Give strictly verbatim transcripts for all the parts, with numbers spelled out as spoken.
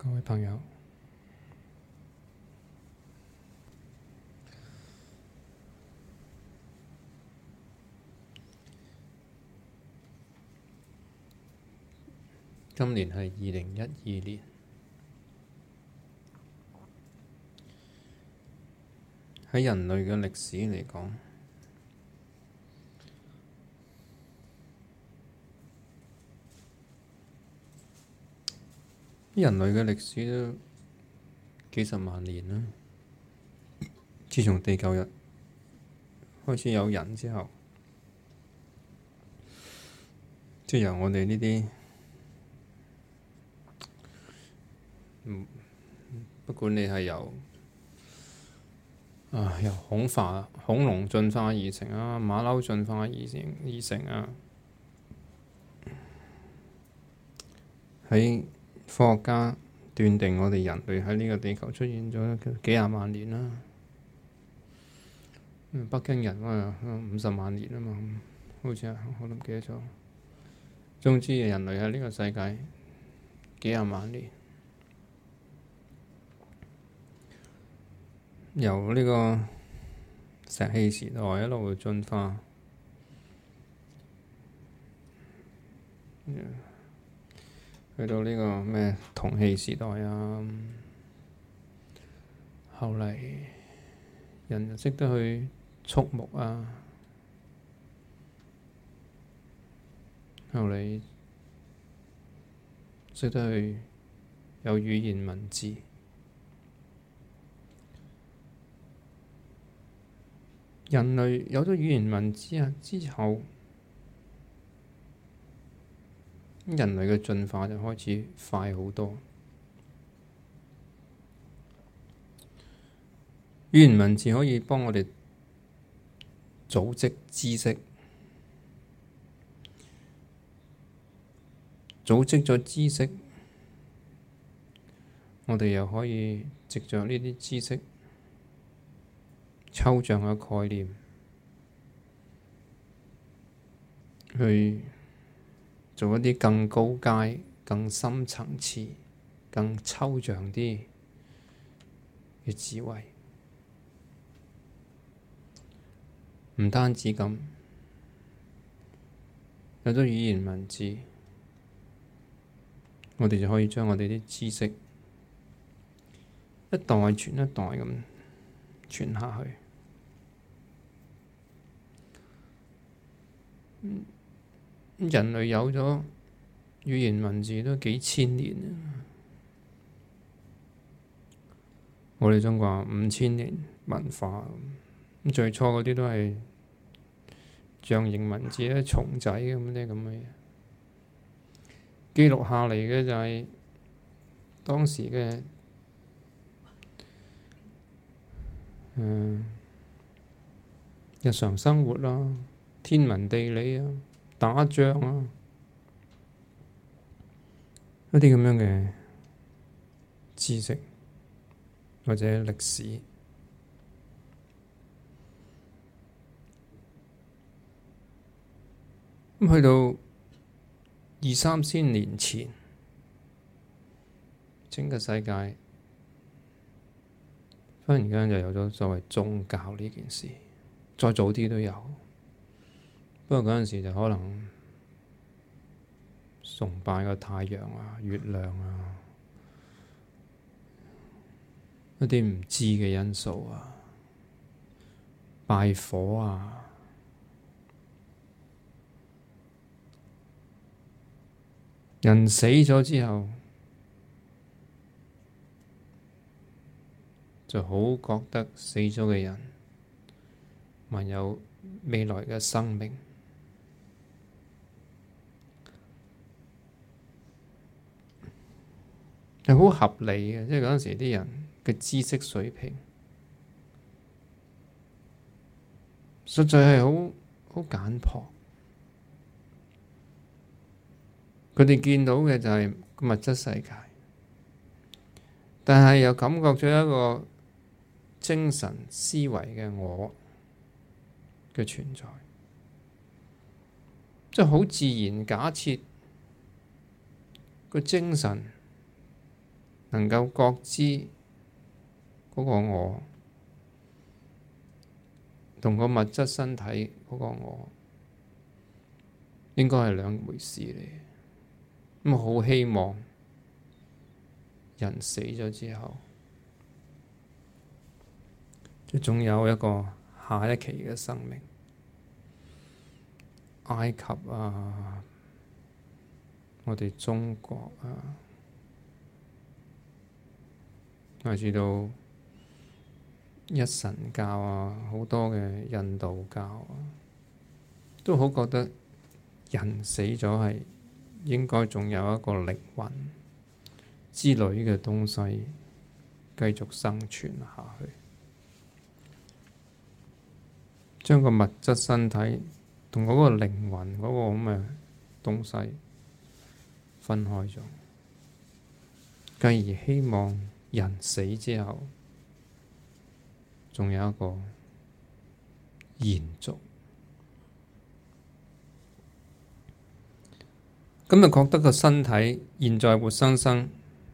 各位朋友，今年係二零一二年，喺人類嘅歷史嚟講，人類嘅歷史都幾十萬年啦。自從地球日開始有人之後，即係由我哋呢啲，嗯，不管你係由啊由恐化恐龍進化而成啊，馬騮進化而成而成啊，喺科學家斷定我哋人類喺呢個地球出現咗幾廿萬年啦。北京人啊，五十萬年啊嘛，好似啊，我都唔記得咗。總之，人類喺呢個世界幾廿萬年，由呢個石器時代一路進化，去到呢個咩銅器時代啊，後嚟人就識得去畜牧啊，後嚟識得去有語言文字，人類有咗語言文字啊之後，人類嘅進化就開始快好多。語言文字可以幫我哋組織知識，組織咗知識，我哋又可以藉着呢啲知識抽象嘅概念去做一啲更高階、更深層次、更抽象啲嘅智慧。唔單止咁，有咗語言文字，我哋就可以將我哋啲知識一代傳一代咁傳下去。人類有咗語言文字都幾千年啦，我哋中國五千年文化。咁最初嗰啲都係象形文字咧，蟲仔咁啲咁嘅嘢，記錄下嚟嘅就係當時嘅嗯日常生活啦、天文地理啊、打仗啊，一啲咁樣嘅知識或者歷史。咁去到二三千年前，整個世界忽然間就有咗所謂宗教呢件事，再早啲都有，不過嗰陣時就可能崇拜個太陽啊、月亮啊，一啲唔知嘅因素啊，拜火啊。人死咗之後，就好覺得死咗嘅人還有未來嘅生命，係好合理嘅。即係嗰陣時啲人嘅知識水平，實在係好好簡樸。佢哋見到嘅就係物質世界，但係又感覺咗一個精神思維嘅我嘅存在，即係好自然假設個精神能夠覺知嗰個我同個物質身體嗰個我應該係兩回事嚟。咁好希望人死咗之後，仲有一個下一期嘅生命。埃及啊，我哋中國啊，乃至到一神教啊，好多嘅印度教啊，都好覺得人死咗係應該仲有一個靈魂之類嘅東西繼續生存下去，將個物質身體同嗰個靈魂嗰個咁嘅東西分開咗，繼而希望人死之後仲有一個延續。咁就覺得個身體現在活生生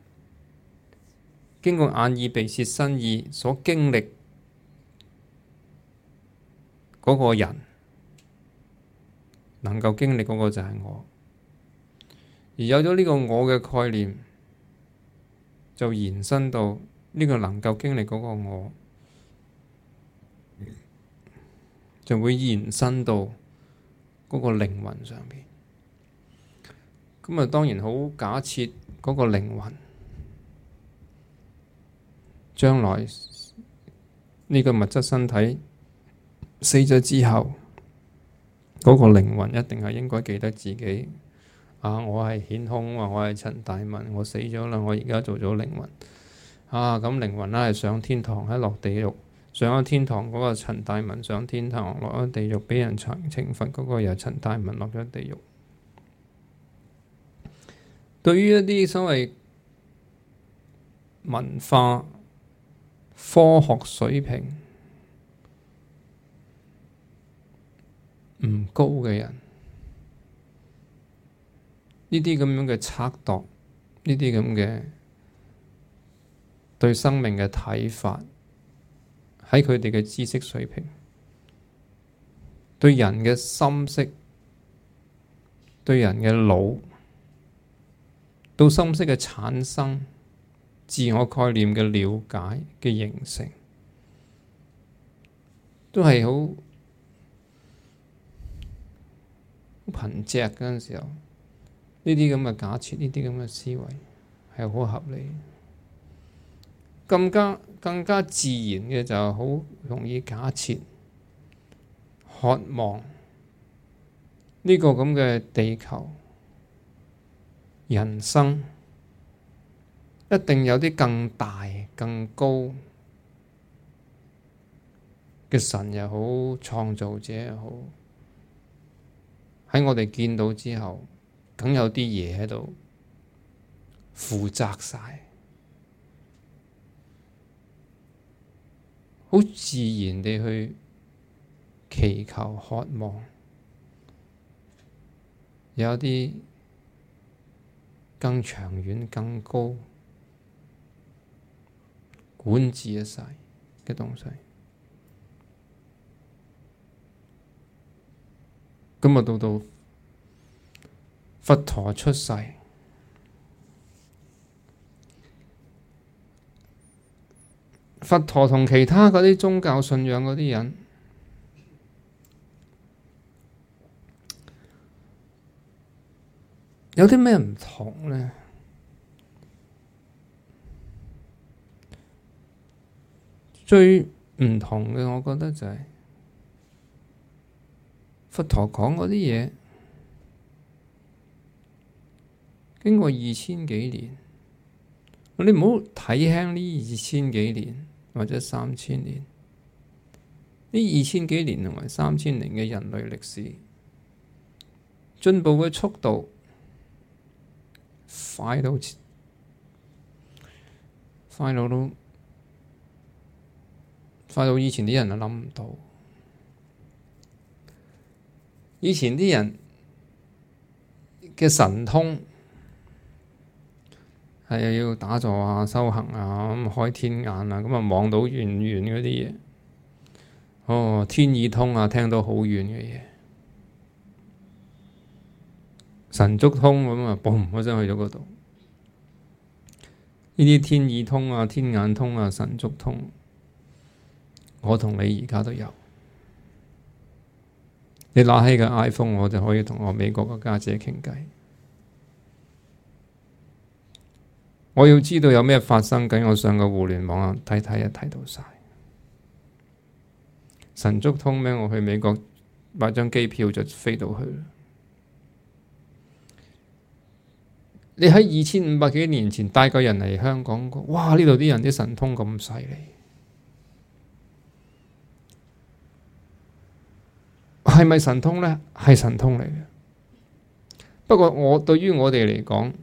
經過眼耳鼻舌身意所經歷嗰個人，能夠經歷嗰個就係我，而有咗呢個我嘅概念，就延伸到呢個能夠經歷嗰個我，就會延伸到嗰個靈魂上邊。咁啊，當然好假設嗰個靈魂將來呢個物質身體死咗之後，嗰個靈魂一定係應該記得自己啊！我係顯空啊，我係陳大文，我死咗啦，我而家做咗靈魂啊！咁靈魂咧係上天堂，喺落地獄，上咗天堂嗰個陳大文上天堂，落咗地獄俾人懲懲罰嗰個又陳大文落咗地獄。對於一啲所謂文化科學水平唔高嘅人，呢啲咁樣嘅測度，呢啲咁嘅對生命嘅睇法，喺佢哋嘅知識水平，對人嘅心識，對人嘅腦，到心識嘅產生、自我概念嘅了解嘅形成，都係好好貧瘠嗰陣時候，呢啲咁嘅假設，呢啲咁嘅思維係好合理。更加更加自然嘅就係好容易假設，渴望呢個咁嘅地球人生一定有啲更大更高嘅神又好，創造者又好，喺我哋見到之後，梗有啲嘢喺度負責晒，好自然地去祈求渴望，有啲更長遠更高管治一世嘅東西。咁啊，到到佛陀出世，佛陀同其他嗰啲宗教信仰嗰啲人，有啲咩唔同呢？最唔同嘅，我覺得就係佛陀講嗰啲嘢，經過二千幾年，你唔好睇輕呢二千幾年或者三千年，呢二千幾年同埋三千年嘅人類歷史進步嘅速度快到快到都快到以前啲人都諗唔到。以前啲人嘅神通係要打坐啊、修行啊、咁開天眼啊，咁啊望到遠遠嗰啲嘢。哦，天耳通啊，聽到好遠嘅嘢。神足通咁啊，嘣嗰聲去咗嗰度。呢啲天耳通啊、天眼通啊、神足通，我同你而家都有。你攞起個 iPhone， 我就可以同我美國個家姐傾偈。我要知道有咩發生緊，我上個互聯網啊睇睇，一睇到晒。神足通咩？我去美國買張機票就飛到去。你喺二千五百幾年前帶個人嚟香港，哇！呢度啲人啲神通咁犀利，係咪神通呢？係神通嚟嘅。不過我對於我哋嚟講，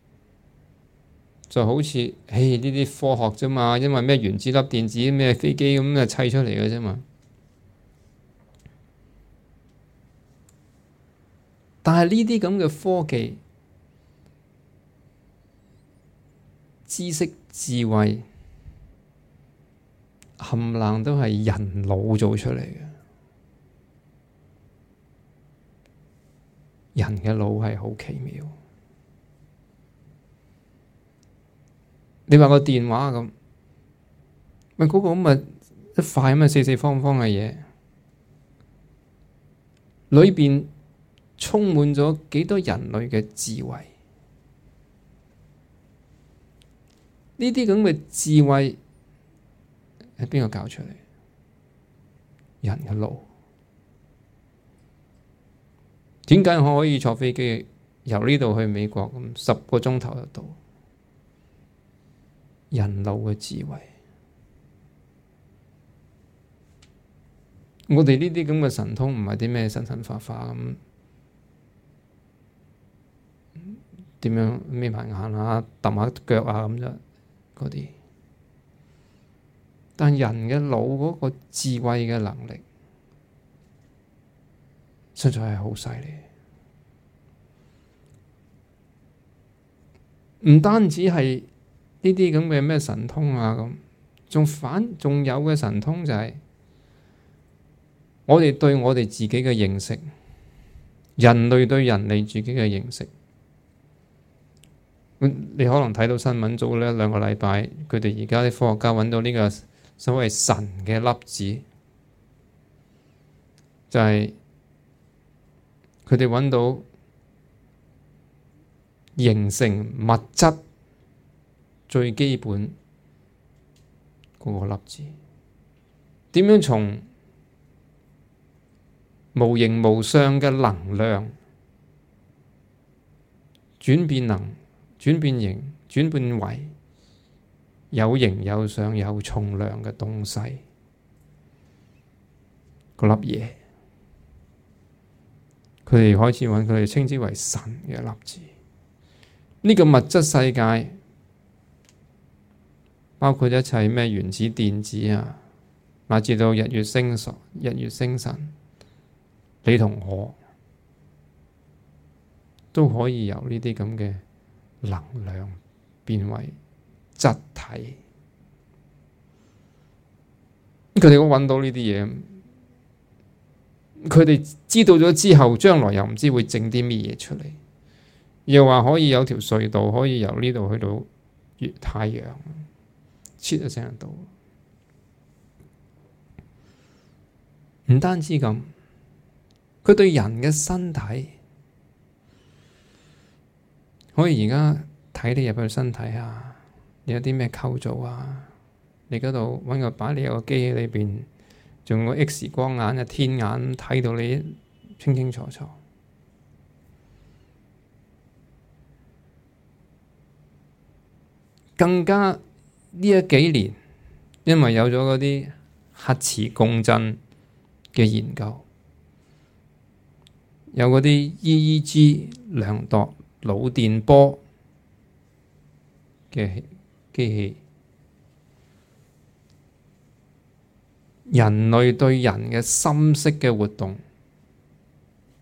就好似，誒呢啲科學啫嘛，因為咩原子粒、電子、咩飛機咁啊砌出嚟嘅啫嘛。但係呢啲咁嘅科技、知識、智慧，冚唪唥都係人腦做出嚟嘅。人嘅腦係好奇妙。你話個電話咁，咪嗰個咁咪一塊咁嘅四四方方嘅嘢，裏邊充滿咗幾多人類嘅智慧？呢啲咁嘅智慧係邊個教出嚟？人嘅腦。點解我可以坐飛機由呢度去美國咁十個鐘頭就到？人腦嘅智慧。我哋呢啲咁嘅神通唔係啲咩神神化化咁，點樣眯埋眼啊、揼下腳啊咁啫嗰啲。但人嘅腦嗰個智慧嘅能力，實在係好犀利。唔單止係呢啲咁嘅咩神通啊咁，仲反仲有嘅神通就係我哋對我哋自己嘅認識，人類對人類自己嘅認識。你可能睇到新聞，早呢兩個禮拜，佢哋而家啲科學家揾到呢個所謂神嘅粒子，就係佢哋揾到形成物質最基本嗰個粒子，點樣從無形無相嘅能量轉變能轉變形轉變為有形有相有重量嘅東西，嗰粒嘢，佢哋開始揾佢哋稱之為神嘅粒子。呢個物質世界包括一切咩原子電子啊，乃至到日月星辰、日月星辰，你同我都可以由呢啲咁嘅能量變為質體。佢哋都揾到呢啲嘢，佢哋知道咗之後，將來又唔知會整啲咩嘢出嚟，又話可以有條隧道可以由呢度去到月太陽，切一聲到。唔單止咁，佢對人嘅身體，可以而家睇你入去身體啊，你有啲咩構造啊？你嗰度揾個擺你有個機喺裏邊，仲有個 X 光眼啊、天眼睇到你清清楚楚。更加呢一幾年，因為有咗嗰啲核磁共振嘅研究，有嗰啲 E E G 量度腦電波嘅機器，人類對人嘅心識嘅活動，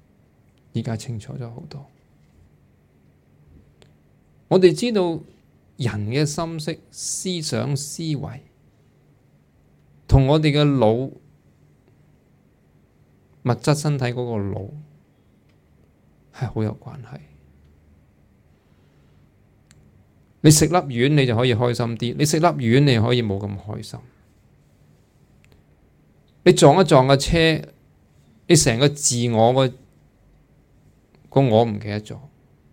而家清楚咗好多。我哋知道人嘅心識、思想、思維，同我哋嘅腦、物質身體嗰個腦係好有關係。你食粒丸你就可以開心啲，你食粒丸你可以冇咁開心。你撞一撞個車，你成個自我個個我唔記得咗，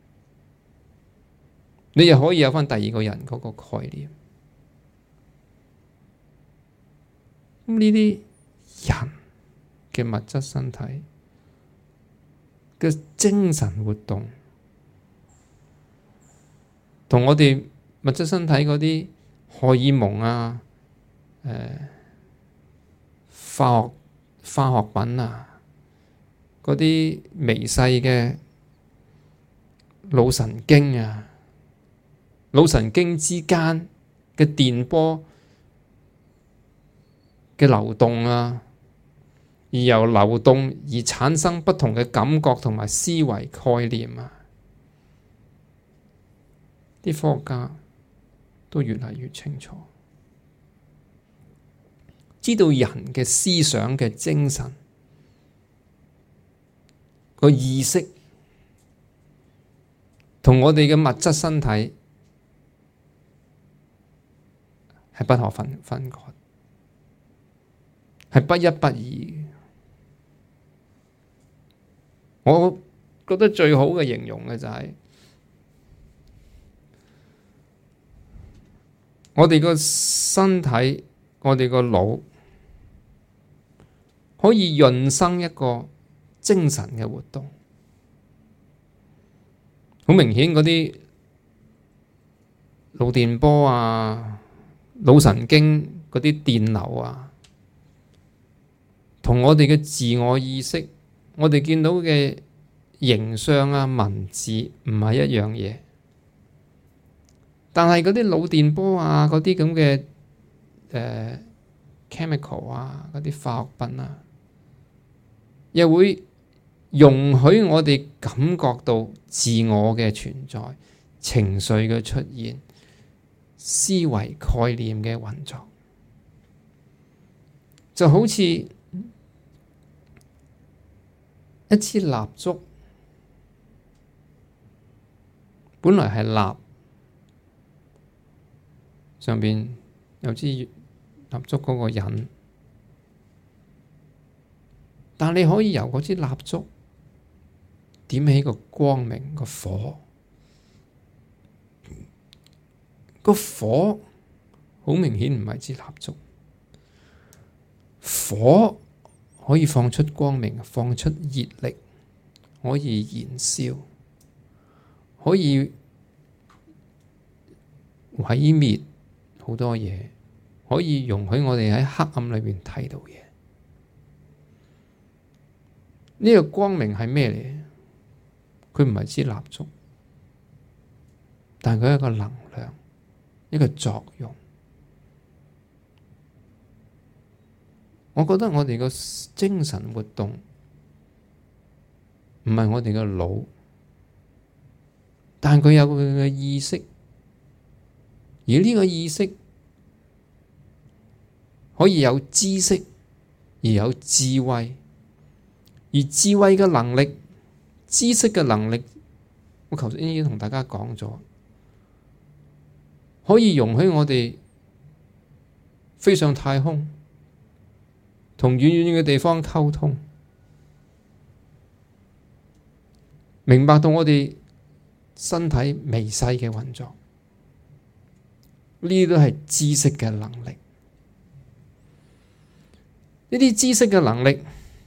你又可以有返第二個人嗰個概念。咁呢啲人嘅物質身體嘅精神活動，同我哋物質身體嗰啲荷爾蒙啊、誒、呃、化學化學品啊、嗰啲微細嘅腦神經啊、腦神經之間嘅電波嘅流動啊，而由流動而產生不同嘅感覺同埋思維概念啊，啲科學家都越嚟越清楚，知道人嘅思想嘅精神個意識同我哋嘅物質身體係不可分分割，係不一不二。我覺得最好嘅形容嘅就係、是、我哋個身體，我哋個腦可以潤生一個精神嘅活動。好明顯嗰啲腦電波啊、腦神經嗰啲電流啊，同我哋嘅自我意識，我哋見到嘅形象啊、文字唔係一樣嘢。但係嗰啲腦電波啊、嗰啲咁嘅誒 chemical 啊、嗰啲化學品啊，又會容許我哋感覺到自我嘅存在、情緒嘅出現、思維概念嘅運作，就好似一支蠟燭，本來係蠟，上邊有支蠟燭嗰個引，但你可以由嗰支蠟燭點起個光明個火，個火好明顯唔係支蠟燭，火可以放出光明，放出熱力，可以燃燒，可以毀滅好多嘢，可以容許我哋喺黑暗裏面睇到嘢。呢個光明係咩嚟？佢唔係支蠟燭，但佢係一個能量，一個作用。我覺得我哋個精神活動唔係我哋嘅腦，但佢有佢嘅意識，而呢個意識可以有知識，而有智慧，而智慧嘅能力、知識嘅能力，我頭先已經同大家講咗，可以容許我哋飛上太空，同遠遠嘅地方溝通，明白到我哋身體微細嘅運作，呢啲都係知識嘅能力。呢啲知識嘅能力，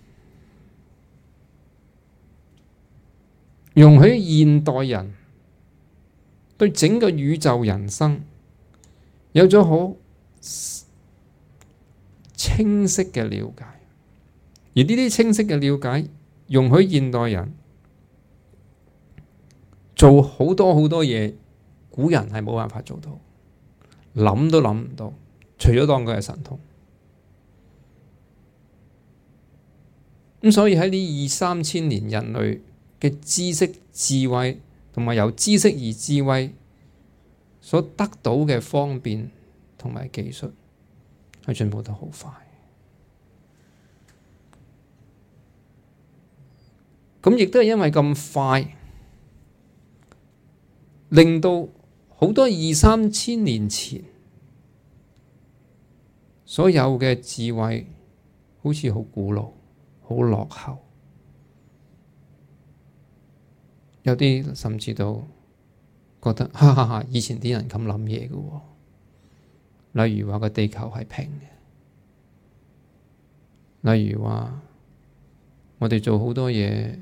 容許現代人對整個宇宙人生有咗好清晰嘅了解，而呢啲清晰嘅了解，容許現代人做好多好多嘢，古人係冇辦法做到，諗都諗唔到，除咗當佢係神通。咁所以喺呢二三千年人類嘅知識智慧，同埋由知識而智慧所得到嘅方便同埋技術，係進步得好快。咁亦都係因為咁快，令到好多二三千年前所有嘅智慧，好似好古老、好落後。有啲甚至到覺得，哈哈哈！以前啲人咁諗嘢嘅喎，例如話個地球係平嘅，例如話我哋做好多嘢，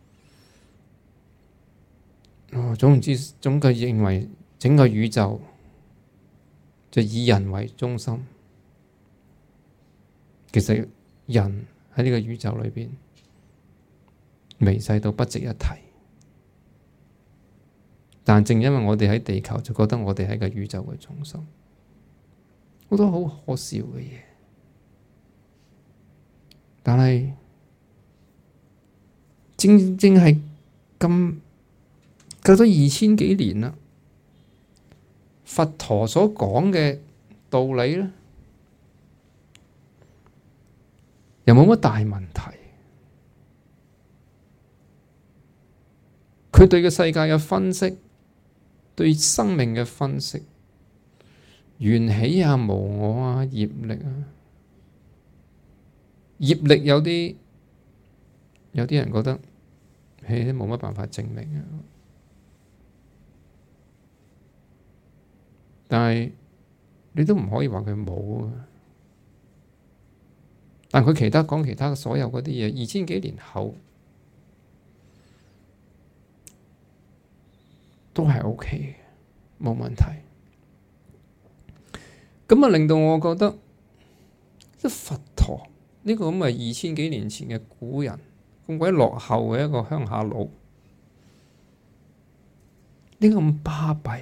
哦，總唔知總佢認為整個宇宙就以人為中心。其實人喺呢個宇宙裏邊微細到不值一提。但正因為我哋喺地球，就覺得我哋喺個宇宙嘅中心，好多好可笑嘅嘢。但係正正係咁隔咗二千幾年啦，佛陀所講嘅道理咧，又冇乜大問題。佢對個世界嘅分析，對生命嘅分析，緣起啊、無我啊、業力啊，業力有啲有啲人覺得，唉，冇乜辦法證明啊。但係你都唔可以話佢冇啊。但佢其他講其他所有嗰啲嘢，二千幾年後都係 OK 嘅，冇問題。咁啊，令到我覺得，即佛陀呢個咁嘅二千幾年前嘅古人，咁鬼落後嘅一個鄉下佬，呢個咁巴閉，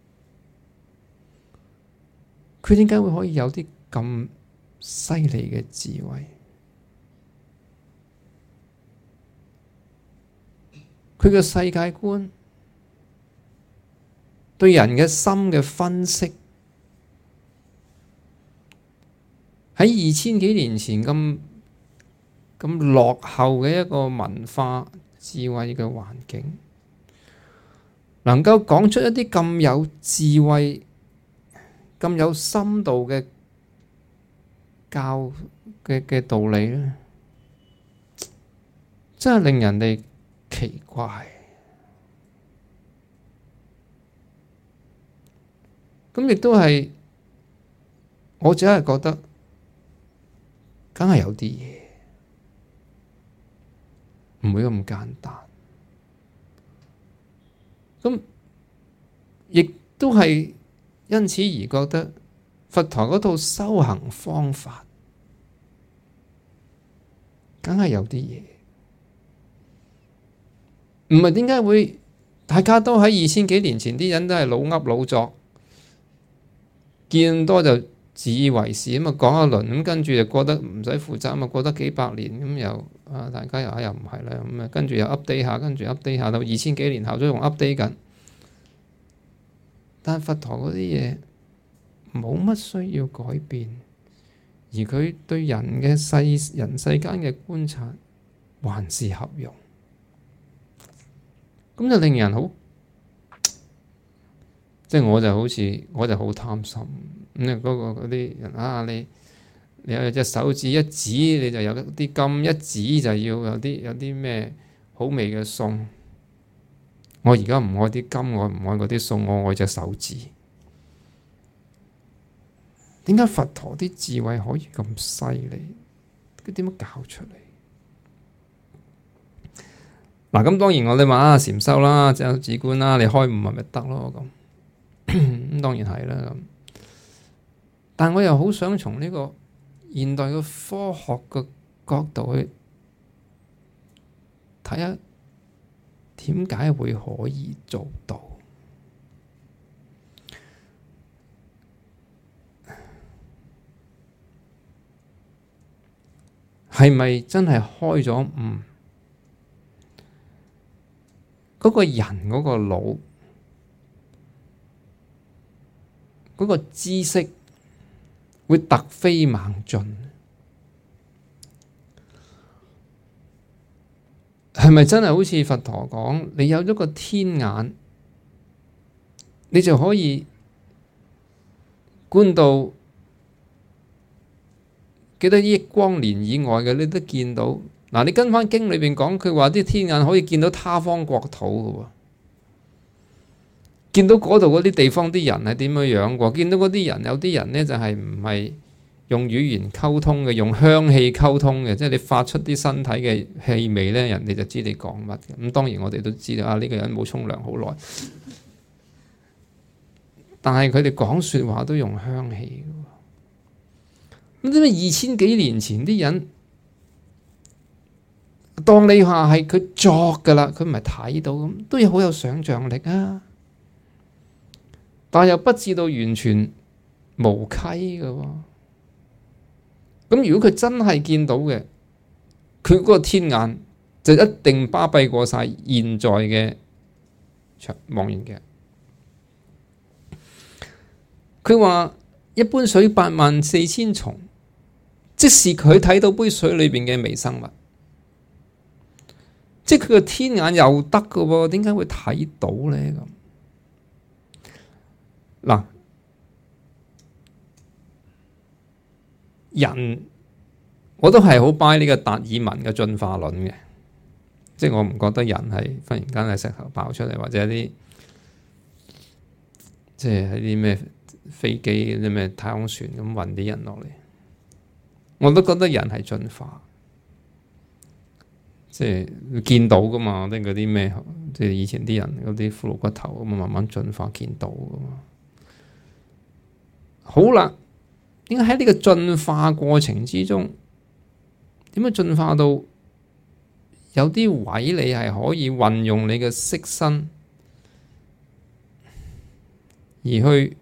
佢點解會可以有啲咁犀利嘅智慧？佢嘅世界觀，對人嘅心嘅分析，喺二千幾年前咁咁落後嘅一個文化智慧嘅環境，能夠講出一啲咁有智慧、咁有深度嘅教嘅嘅道理咧，真係令人哋奇怪。咁亦都係，我只係覺得，梗係有啲嘢唔會咁簡單。咁亦都係因此而覺得佛陀嗰套修行方法，梗係有啲嘢，唔係點解會大家都喺二千幾年前啲人都係老噏老作，見多就自以為是咁啊，講一輪咁，跟住就覺得唔使負責啊，過得幾百年咁又啊，大家又啊又唔係啦咁啊，跟住又 update 下，跟住 update 下到二千幾年後都仲 update 緊。但佛陀嗰啲嘢冇乜需要改變，而佢對人嘅世人世間嘅觀察還是合用，咁就令人好。即係我就好似我就好貪心咁啊！嗰個嗰啲人啊，你你有隻手指一指，你就有啲金；一指就要有啲有啲咩好味嘅餸。我而家唔愛啲金，我唔愛嗰啲餸，我愛隻手指。點解佛陀啲智慧可以咁犀利？佢點樣教出嚟？嗱，咁當然我哋話啊，禪修啦，即係止觀啦，你開悟咪咪得咯咁。咁當然係啦，咁，但我又好想從呢個現代嘅科學嘅角度去睇下，點解會可以做到？係咪真係開咗悟？嗰個人嗰個腦嗰個知識會突飛猛進。係咪真係好似佛陀講，你有咗個天眼，你就可以觀到幾多億光年以外嘅，你都見到。嗱，你跟翻經裏邊講，佢話啲天眼可以見到他方國土嘅喎，見到嗰度嗰啲地方啲人係點樣樣喎，見到嗰啲人有啲人呢就係唔係用語言溝通嘅，用香氣溝通嘅，即係你發出啲身體嘅氣味咧，人哋就知你講乜嘅。咁當然我哋都知道啊，呢個人冇沖涼好耐，但係佢哋講説話都用香氣嘅。咁點解二千幾年前啲人當你話係佢作噶啦，佢唔係睇到咁，都有好有想像力啊，但係又不至到完全無稽嘅喎。咁如果佢真係見到嘅，佢嗰個天眼就一定巴閉過晒現在嘅望遠鏡。佢話一般水八萬四千重，即是佢睇到杯水裏邊嘅微生物，即係佢個天眼又得㗎喎，點解會睇到咧？咁嗱。人我都係好 buy 呢個達爾文嘅進化論嘅，即係我唔覺得人係忽然間係石頭爆出嚟，或者啲即係喺啲咩飛機、啲咩太空船咁運啲人落嚟。我都覺得人係進化，即係見到噶嘛，即係嗰啲咩，即係以前啲人嗰啲骷髏骨頭咁啊，慢慢進化見到噶嘛。好啦。點解喺呢個進化過程之中，點解進化到有啲位你係可以運用你嘅色身，而去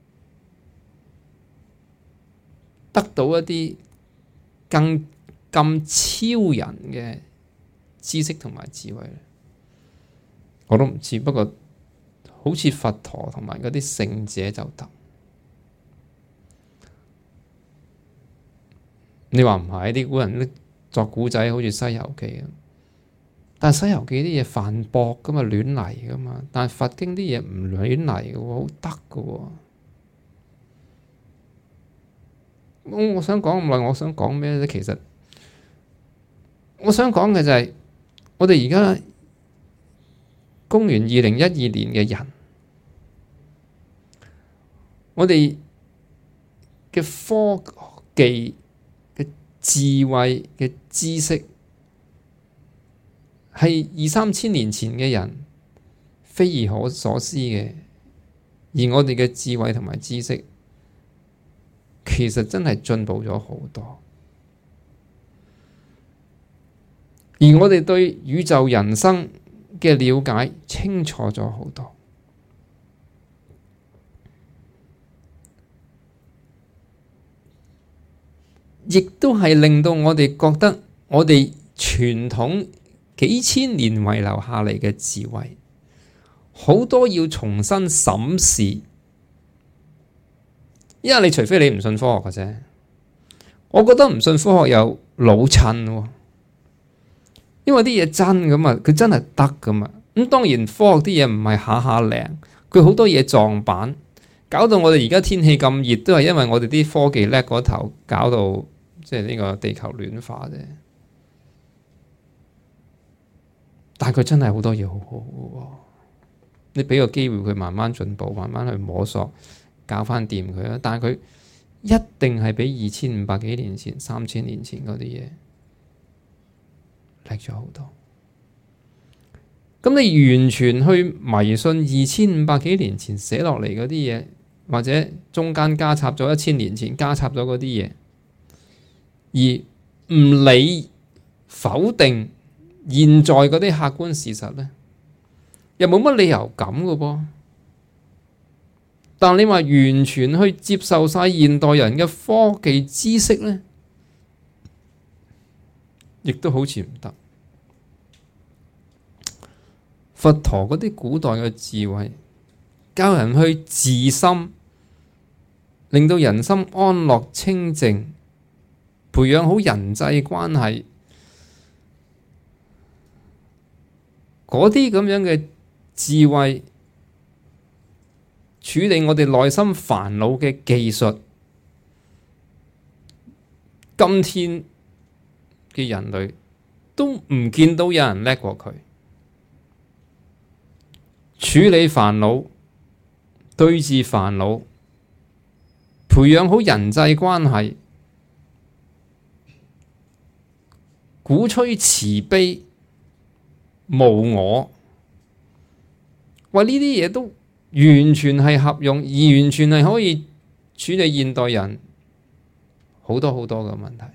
得到一啲更咁超人嘅知識同埋智慧咧？我都唔知，不過好似佛陀同埋嗰啲聖者就得。你話唔係啲古人作古仔，好似《西遊記》咁，但係《西遊記》啲嘢繁駁噶嘛，亂嚟噶嘛。但係佛經啲嘢唔亂嚟嘅喎，好得嘅喎。我我想講唔係，我想講咩咧？其實我想講嘅就係、是、我哋而家公元二零一二年嘅人，我哋嘅科技嘅智慧嘅知識係二三千年前嘅人非而可所思嘅，而我哋嘅智慧同埋知識其實真係進步咗好多，而我哋對宇宙人生嘅了解清楚咗好多。亦都係令到我哋覺得，我哋傳統幾千年遺留下嚟嘅智慧，好多要重新審視。因為你除非你唔信科學嘅啫，我覺得唔信科學有老襯喎。因為啲嘢真噶嘛，佢真係得噶嘛。咁當然科學啲嘢唔係下下靈，佢好多嘢撞板，搞到我哋而家天氣咁熱，都係因為我哋啲科技叻嗰頭搞到。即係呢個地球暖化啫，但係佢真係好多嘢好好嘅。你俾個機會佢慢慢進步，慢慢去摸索，搞翻掂佢啦。但係佢一定係比二千五百幾年前、三千年前嗰啲嘢叻咗好多。咁你完全去迷信二千五百幾年前寫落嚟嗰啲嘢，或者中間加插咗一千年前加插咗嗰啲嘢，而唔理否定現在嗰啲客觀事實咧，又冇乜理由咁嘅噃。但你話完全去接受晒現代人嘅科技知識咧，亦都好似唔得。佛陀嗰啲古代嘅智慧，教人去自心令到人心安樂清靜，培養好人際關係，嗰啲咁樣嘅智慧，處理我哋內心煩惱嘅技術，今天嘅人類都唔見到有人叻過佢。處理煩惱、對治煩惱、培養好人際關係、鼓吹慈悲、無我，喂，呢啲嘢都完全係合用，而完全係可以處理現代人好多好多嘅問題。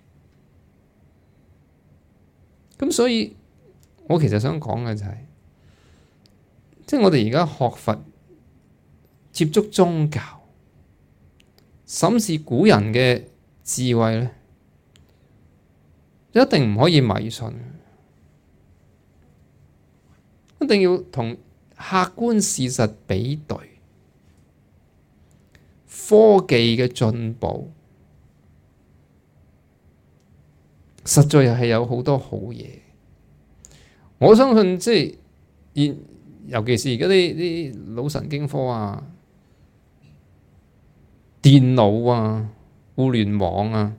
咁所以，我其實想講嘅就係，即係我哋而家學佛、接觸宗教、審視古人嘅智慧咧，一定唔可以迷信，一定要同客觀事實比對。科技嘅進步，實在又係有好多好嘢。我相信即係現，尤其是而家啲啲腦神經科啊、電腦啊、互聯網啊，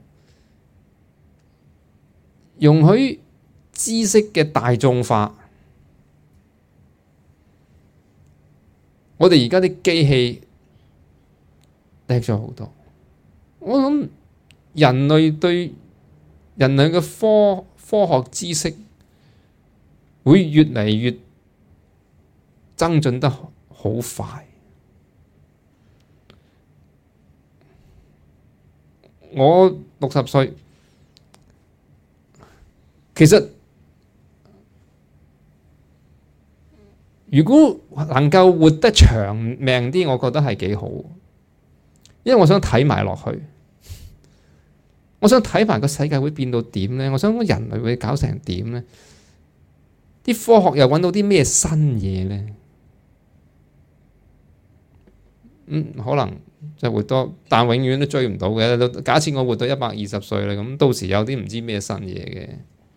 容許知識嘅大眾化。我哋而家啲機器叻咗好多，我諗人類對人類嘅科科學知識會越嚟越增進得好快。我六十歲，其實如果能夠活得長命啲，我覺得係幾好，因為我想睇埋落去，我想睇埋個世界會變到點呢？我想人類會搞成點呢？啲科學又揾到啲咩新嘢呢？嗯，可能就活多，但永遠都追唔到嘅。假設我活到一百二十歲啦，咁到時有啲唔知咩新嘢嘅。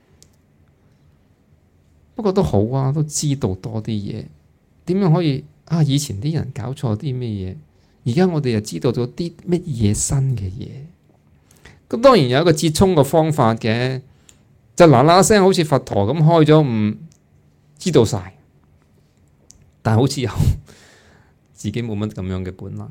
不過都好啊，都知道多啲嘢。點樣可以啊？以前啲人搞錯啲咩嘢，而家我哋又知道咗啲乜嘢新嘅嘢。咁當然有一個折衷嘅方法嘅，就嗱嗱聲好似佛陀咁開咗悟，知道晒，但係好似有自己冇乜咁樣嘅本能。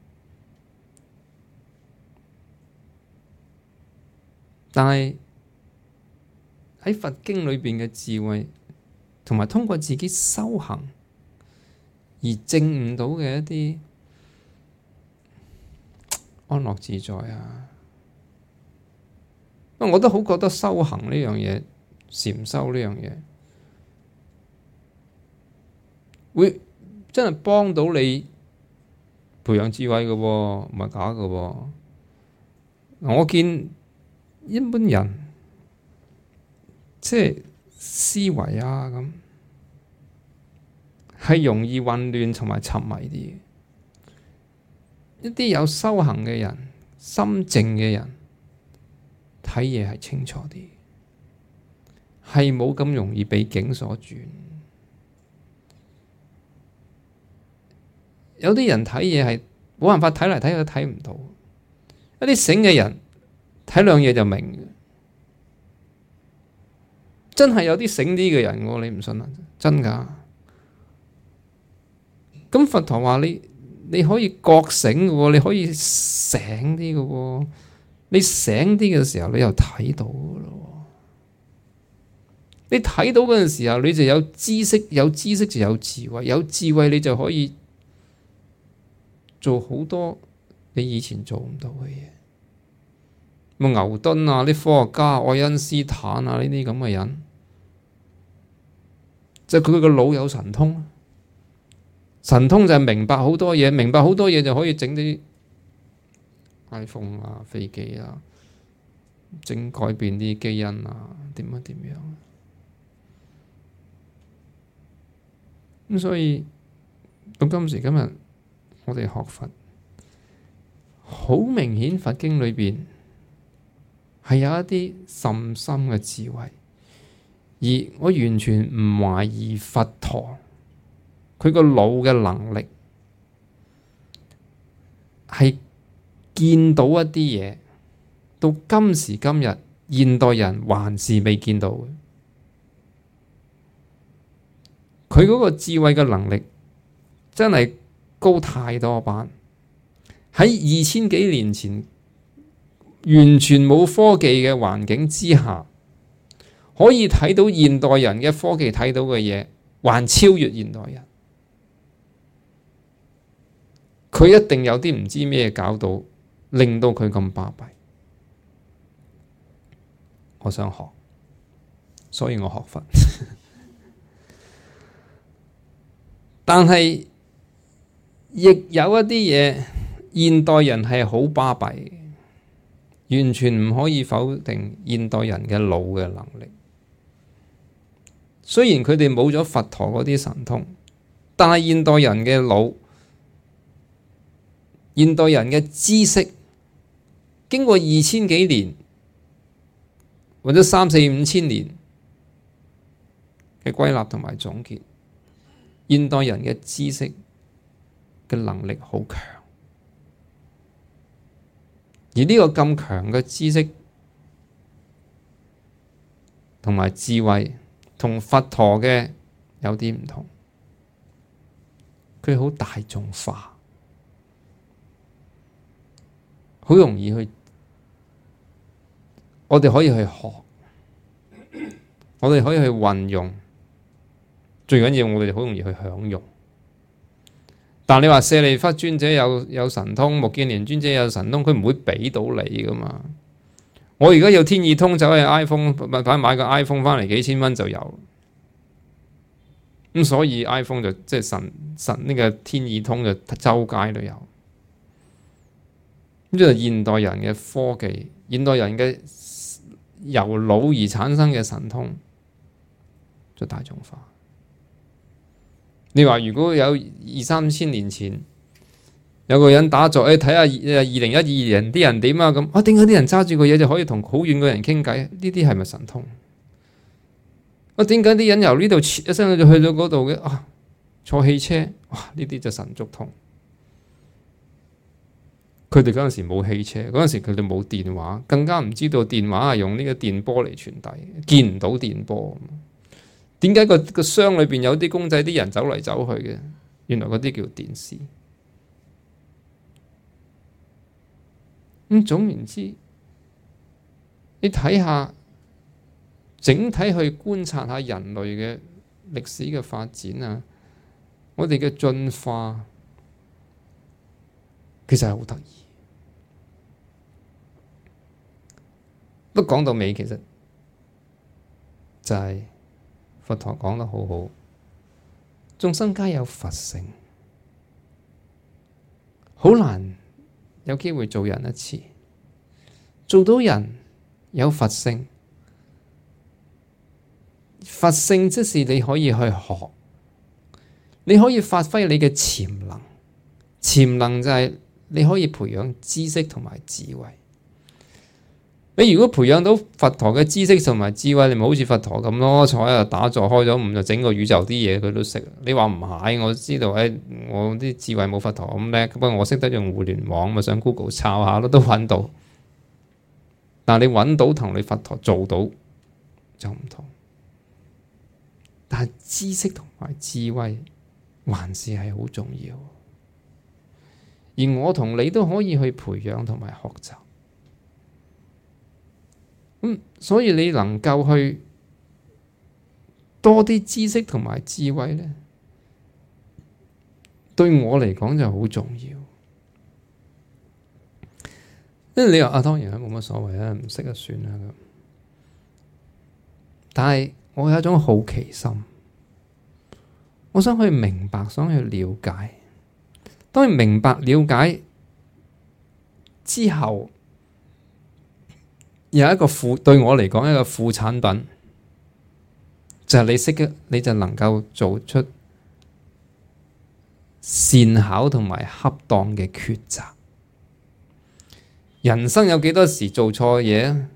但係喺佛經裏邊嘅智慧，同埋通過自己修行而證悟到嘅一啲安樂自在啊！我都好覺得修行呢樣嘢，禪修呢樣嘢，會真係幫到你培養智慧嘅喎，唔係假嘅喎。我見一般人即係思維啊咁，係容易混亂同埋沉迷啲。一啲有修行嘅人，心靜嘅人，睇嘢係清楚啲，係冇咁容易被境所轉。有啲人睇嘢係冇辦法睇嚟睇去都睇唔到，一啲醒嘅人睇兩嘢就明。真係有啲醒啲嘅人喎，你唔信啊？真㗎。咁佛陀話你你可以覺醒嘅喎，你可以醒啲嘅喎。你醒啲嘅時候，你又睇到嘅咯。你睇到嗰陣時候，你就有知識，有知識就有智慧，有智慧你就可以做好多你以前做唔到嘅嘢。咁牛頓啊，啲科學家愛因斯坦啊，呢啲咁嘅人，即係佢個腦有神通。神通就係明白好多嘢，明白好多嘢就可以整啲 iPhone 啊、飛機啊，整改變啲基因啊，點樣點樣。咁所以到今時今日，我哋學佛好明顯佛經裏邊係有一啲甚深嘅智慧，而我完全唔懷疑佛陀佢個腦嘅能力係見到一啲嘢，到今時今日現代人還是未見到嘅。佢嗰個智慧嘅能力真係高太多班。喺二千幾年前完全冇科技嘅環境之下，可以睇到現代人嘅科技睇到嘅嘢，還超越現代人。佢一定有啲唔知咩搞到，令到佢咁巴閉。我想學，所以我學佛。但係亦有一啲嘢，現代人係好巴閉嘅，完全唔可以否定現代人嘅腦嘅能力。雖然佢哋冇咗佛陀嗰啲神通，但係現代人嘅腦、現代人嘅知識，經過二千幾年或者三四五千年嘅歸納同埋總結，現代人嘅知識嘅能力好強。而呢個咁強嘅知識同埋智慧，同佛陀嘅有啲唔同。佢好大眾化，好容易去，我哋可以去學，我哋可以去運用，最緊要我哋好容易去享用。但你話舍利弗尊者有有神通，目犍連尊者有神通，佢唔會畀到你噶嘛。我而家有天耳通，走去 iPhone 買買個 iPhone 翻嚟，幾千蚊就有。咁所以 iPhone 就即係神神呢個天耳通就周街都有。咁就係現代人嘅科技，現代人嘅由腦而產生嘅神通，就大眾化。你話如果有二三千年前有個人打坐，誒睇下二零一二年啲人點啊咁，啊點解啲人揸住個嘢就可以同好遠嘅人傾偈？呢啲係咪神通？啊點解啲人由呢度一聲就去到嗰度嘅？啊坐汽車，哇呢啲就神足通。佢哋嗰陣時冇汽車，嗰陣時佢哋冇電話，更加唔知道電話係用呢個電波嚟傳遞，見唔到電波。點解個個箱裏邊有啲公仔，啲人走嚟走去嘅？原來嗰啲叫電視。咁總言之，你睇下整體去觀察下人類嘅歷史嘅發展啊，我哋嘅進化其實係好得意。不過講到尾，其實就係、是。佛陀講得好好，眾生皆有佛性，好難有機會做人一次。做到人有佛性，佛性即是你可以去學，你可以發揮你嘅潛能。潛能就係你可以培養知識同埋智慧。你如果培養到佛陀嘅知識同埋智慧，你咪好似佛陀咁咯，坐喺度打坐開咗悟，就整個宇宙啲嘢佢都識。你話唔係，我知道誒，我啲智慧冇佛陀咁叻，不過我識得用互聯網，咪上 Google 抄下咯，都揾到。但係你揾到同你佛陀做到就唔同。但係知識同埋智慧還是係好重要，而我同你都可以去培養同埋學習。咁所以你能夠去多啲知識同埋智慧咧，對我嚟講就好重要。因為你話啊，當然係冇乜所謂啊，唔識就算啦咁。但係我有一種好奇心，我想去明白，想去了解。當你明白了解之後，有一個副，對我嚟講一個副產品，就係你識嘅，你就能夠做出善巧同埋恰當嘅抉擇。 人生有幾多時做錯嘢啊？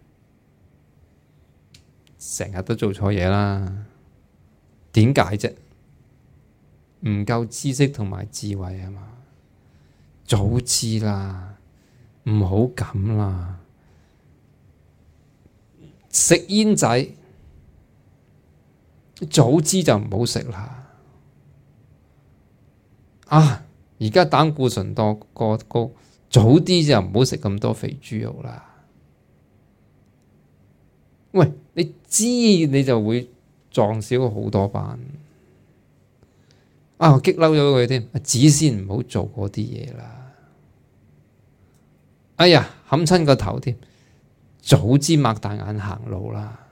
成日都做錯嘢啦。點解啫？唔夠知識同埋智慧啊嘛。早知啦，唔好咁啦。食煙仔，早知就唔好食啦。啊，而家膽固醇多過高，早啲就唔好食咁多肥豬肉啦。喂，你知你就會撞少好多班。啊，我激嬲咗佢添，只先唔好做嗰啲嘢啦。哎呀，冚親個頭添，早知擘大眼行路啦。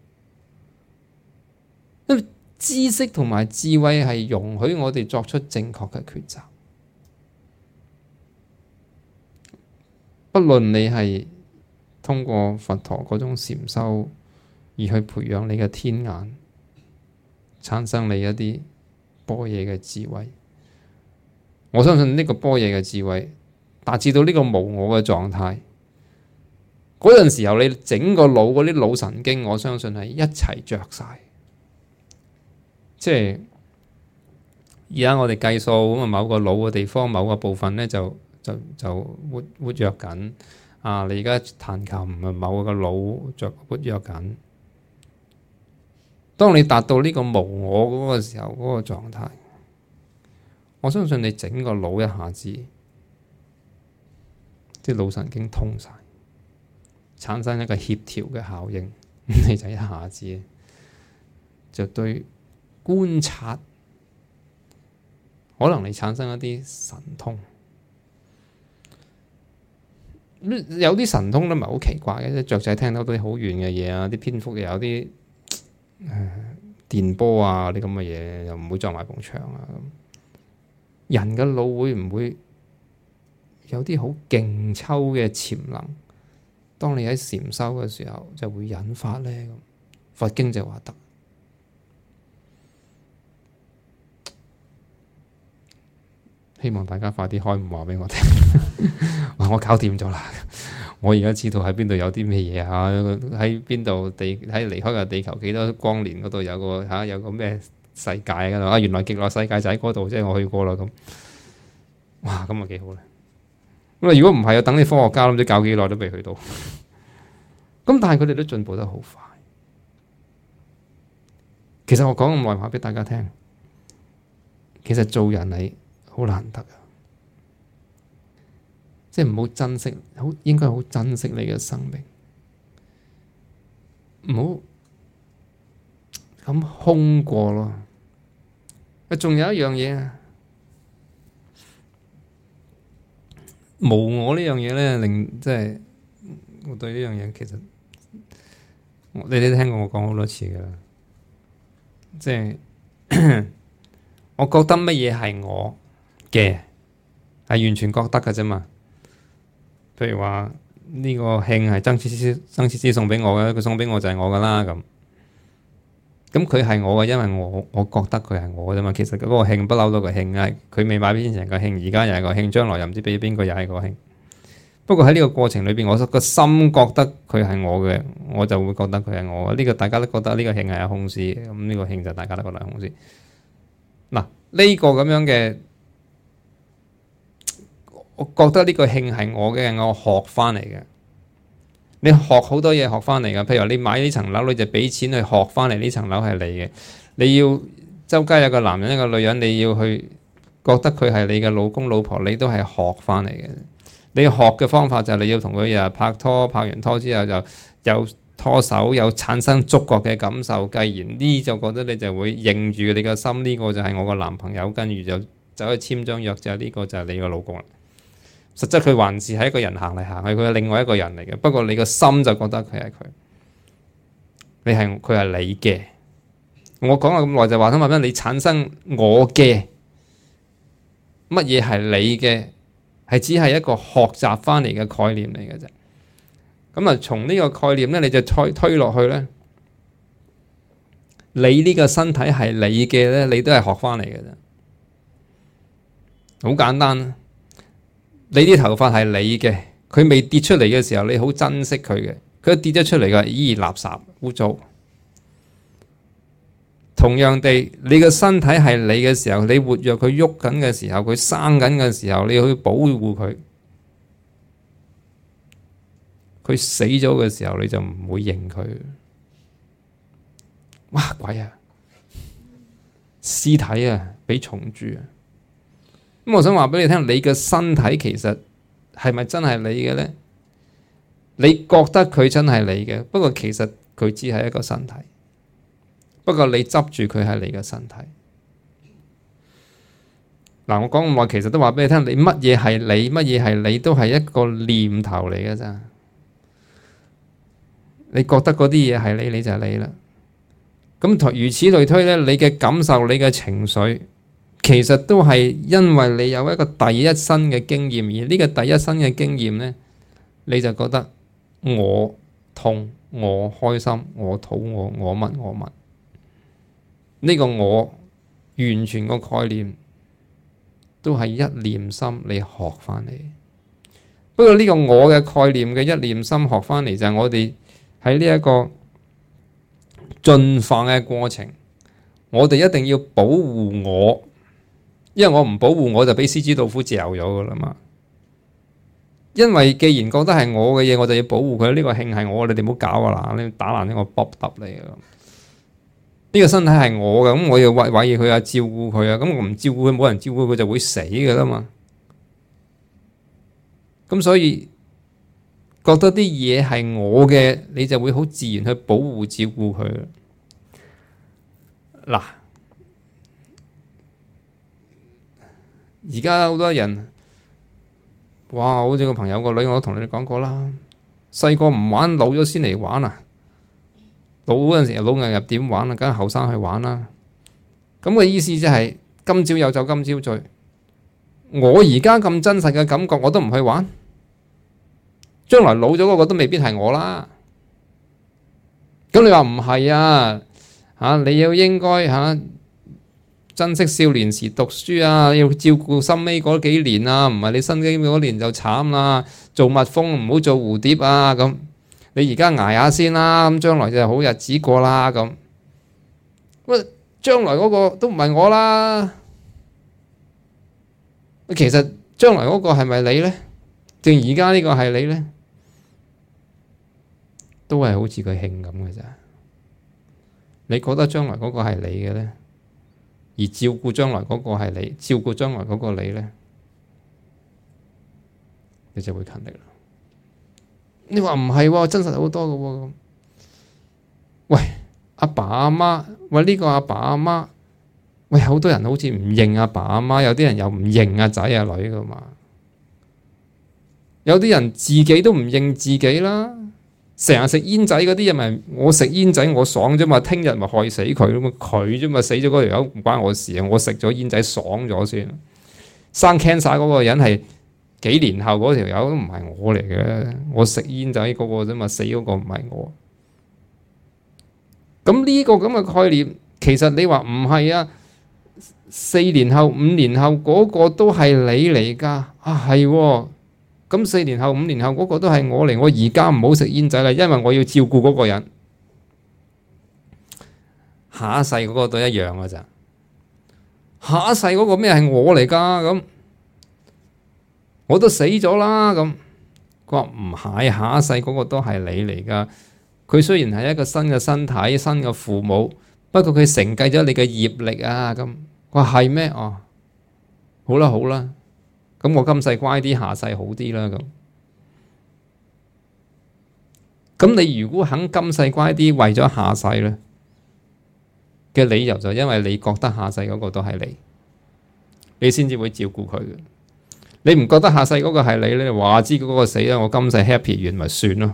因為知識同埋智慧係容許我哋作出正確嘅抉擇。不論你係通過佛陀嗰種禪修而去培養你嘅天眼，產生你一啲般若嘅智慧，我相信呢個般若嘅智慧達至到呢個無我嘅狀態，嗰陣時候你整個腦嗰啲腦神經，我相信係一齊着晒。即係而家我哋計數咁啊，某個腦嘅地方某個部分咧就就就活活躍緊啊！你而家彈琴啊，某個腦着活躍緊。當你達到呢個無我嗰個時候，嗰、嗰個狀態，我相信你整個腦一下子，啲腦神經通晒，產生一個協調嘅效應，你就一下子就對觀察，可能你產生一啲神通。有啲神通都唔係好奇怪嘅，即係雀仔聽到啲好遠嘅嘢啊，啲蝙蝠又有啲誒電波啊，啲咁嘅嘢又唔會撞埋埲牆啊。人嘅腦會唔會有啲好勁抽嘅潛能？當你喺禪修嘅時候，就會引發咧。佛經就話得。希望大家快啲開悟話俾我聽。我搞掂咗啦！我而家知道喺邊度有啲咩嘢嚇，喺邊度地喺離開個地球幾多光年嗰度有個嚇、啊、有個咩世界嗰度啊！原來極樂世界就喺嗰度，即係我去過啦咁。哇！咁啊幾好咧！咁啊，如果唔係啊，等啲科學家諗住搞幾耐都未去到。咁但係佢哋都進步得好快。其實我講咁耐話俾大家聽，其實做人係好難得啊！即係唔好珍惜，好應該好珍惜你嘅生命，唔好咁空過咯。啊，仲有一樣嘢啊，無我呢樣嘢咧，令即係我對呢樣嘢其實，你哋都聽過我講好多次噶啦，即係我覺得乜嘢係我嘅，係完全覺得㗎啫嘛。譬如話呢個磬係曾師師曾師師送俾我嘅，佢送俾我就係我噶啦咁。咁佢係我嘅，因為我我覺得佢係我嘅啫嘛。其實嗰個磬不嬲都個磬係佢未買俾先成個磬，而家又係個磬，將來又唔知俾邊個又係個磬。不過喺呢個過程裏邊，我個心覺得佢係我嘅，我就會覺得佢係我。呢個大家都覺得呢個磬係空師，咁呢個磬就大家都覺得係空師。嗱，呢個咁樣嘅。我覺得呢個磬係我嘅，我學翻嚟嘅。你學好多嘢學翻嚟嘅，譬如話你買呢層樓，你就俾錢去學翻嚟呢層樓係你嘅。你要周街有個男人一個女人，你要去覺得佢係你嘅老公老婆，你都係學翻嚟嘅。你學嘅方法就係你要同佢日日拍拖，拍完拖之後就有拖手，有產生觸覺嘅感受，繼然呢就覺得你就會認住你個心，呢個就係我個男朋友，跟住就走去簽張約，就呢個就係你個老公啦。實質佢還是係一個人行嚟行去，佢係另外一個人嚟嘅。不過你個心就覺得佢係佢，你係佢係你嘅。我講咗咁耐就話，想問翻你產生我嘅乜嘢係你嘅，係只係一個學習翻嚟嘅概念嚟嘅啫。咁啊，從呢個概念咧，你就推推落去咧，你呢個身體係你嘅咧，你都係學翻嚟嘅啫，好簡單。你啲頭髮係你嘅， 佢未跌出嚟嘅時候，你好珍惜佢嘅。佢一跌咗出嚟嘅，咦，垃圾污糟。同樣地，你嘅身體係你嘅時候，你活躍佢喐緊嘅時候，佢生緊嘅時候，你要去保護佢。佢死咗嘅時候，你就唔會認佢。哇鬼啊！屍體啊，俾蟲蛀啊！咁我想話俾你聽，你嘅身體其實係咪真係你嘅呢？你覺得佢真係你嘅，不過其實佢只係一個身體。不過你執住佢係你嘅身體。嗱，我講咁耐，其實都話俾你聽，你乜嘢係你，乜嘢係你，都係一個念頭嚟嘅咋。你覺得嗰啲嘢係你，你就係你啦。咁如此類推咧，你嘅感受、你嘅情緒，其實都係因為你有一個第一身嘅經驗，而呢個第一身嘅經驗咧，你就覺得我痛、我開心、我肚餓、我乜我乜。呢個我完全個概念都係一念心你學翻嚟。不過呢個我嘅概念嘅一念心學翻嚟，就係我哋喺呢一個進化嘅過程，我哋一定要保護我，因為我唔保護我就俾獅子老虎嚼咗噶啦嘛。因為既然覺得係我嘅嘢，我就要保護佢。呢個慶係我，你哋唔好搞啊嗱，你打爛呢個卜揼你啊！呢個身體係我嘅，咁我要餵餵佢啊，照顧佢啊，咁我唔照顧佢，冇人照顧佢就會死噶啦嘛。咁所以覺得啲嘢係我嘅，你就會好自然去保護照顧佢。嗱，而家好多人，哇！好似個朋友個女，我都同你哋講過啦。細個唔玩，老咗先嚟玩啊！老嗰陣時，老人入點玩啊？梗係後生去玩啦。咁嘅意思即係今朝有酒今朝醉。我而家咁真實嘅感覺，我都唔去玩。將來老咗嗰個都未必係我啦。咁你話唔係啊？嚇，你要應該嚇珍惜少年時讀書啊，要照顧深尾嗰幾年啊，唔係你新幾嗰年就慘啦。做蜜蜂唔好做蝴蝶啊咁。你而家捱下先啦，咁將來就係好日子過啦咁。喂，將來嗰個都唔係我啦。其實將來嗰個係咪你呢？定而家呢個係你呢？都係好似佢興咁嘅咋。你覺得將來嗰個係你嘅呢？而照顧將來嗰個係你，照顧將來嗰個你呢，你就會勤力啦。你話唔係，真實好多嘅喎。喂，阿爸阿媽，喂呢個阿爸阿媽，喂好多人好似唔認阿爸阿媽，有啲人又唔認阿仔阿女噶嘛。有啲人自己都唔認自己啦，成日食煙仔嗰啲人咪我食煙仔我爽啫嘛，聽日咪害死佢咯嘛，佢啫嘛，死咗嗰條友唔關我事啊，我食咗煙仔爽咗先。生 cancer 嗰個人係幾年後嗰條友都唔係我嚟嘅，我食煙仔嗰個啫嘛，死嗰個唔係我。咁呢個咁嘅概念，其實你話唔係啊？四年後、五年後嗰個都係你嚟㗎啊，係喎。咁四年後、五年後嗰個都係我嚟，我而家唔好食煙仔啦，因為我要照顧嗰個人。下一世嗰個都一樣㗎咋？下一世嗰個咩係我嚟㗎？咁我都死咗啦。咁佢話唔係，下一世嗰個都係你嚟㗎。佢雖然係一個新嘅身體、新嘅父母，不過佢承繼咗你嘅業力啊。咁佢話係咩？哦，好啦好啦。咁我今世乖啲，下世好啲啦。咁咁你如果肯今世乖啲，為咗下世咧嘅理由就因為你覺得下世嗰個都係你，你先至會照顧佢嘅。你唔覺得下世嗰個係你咧，話知嗰個死啦，我今世 happy 完咪算咯。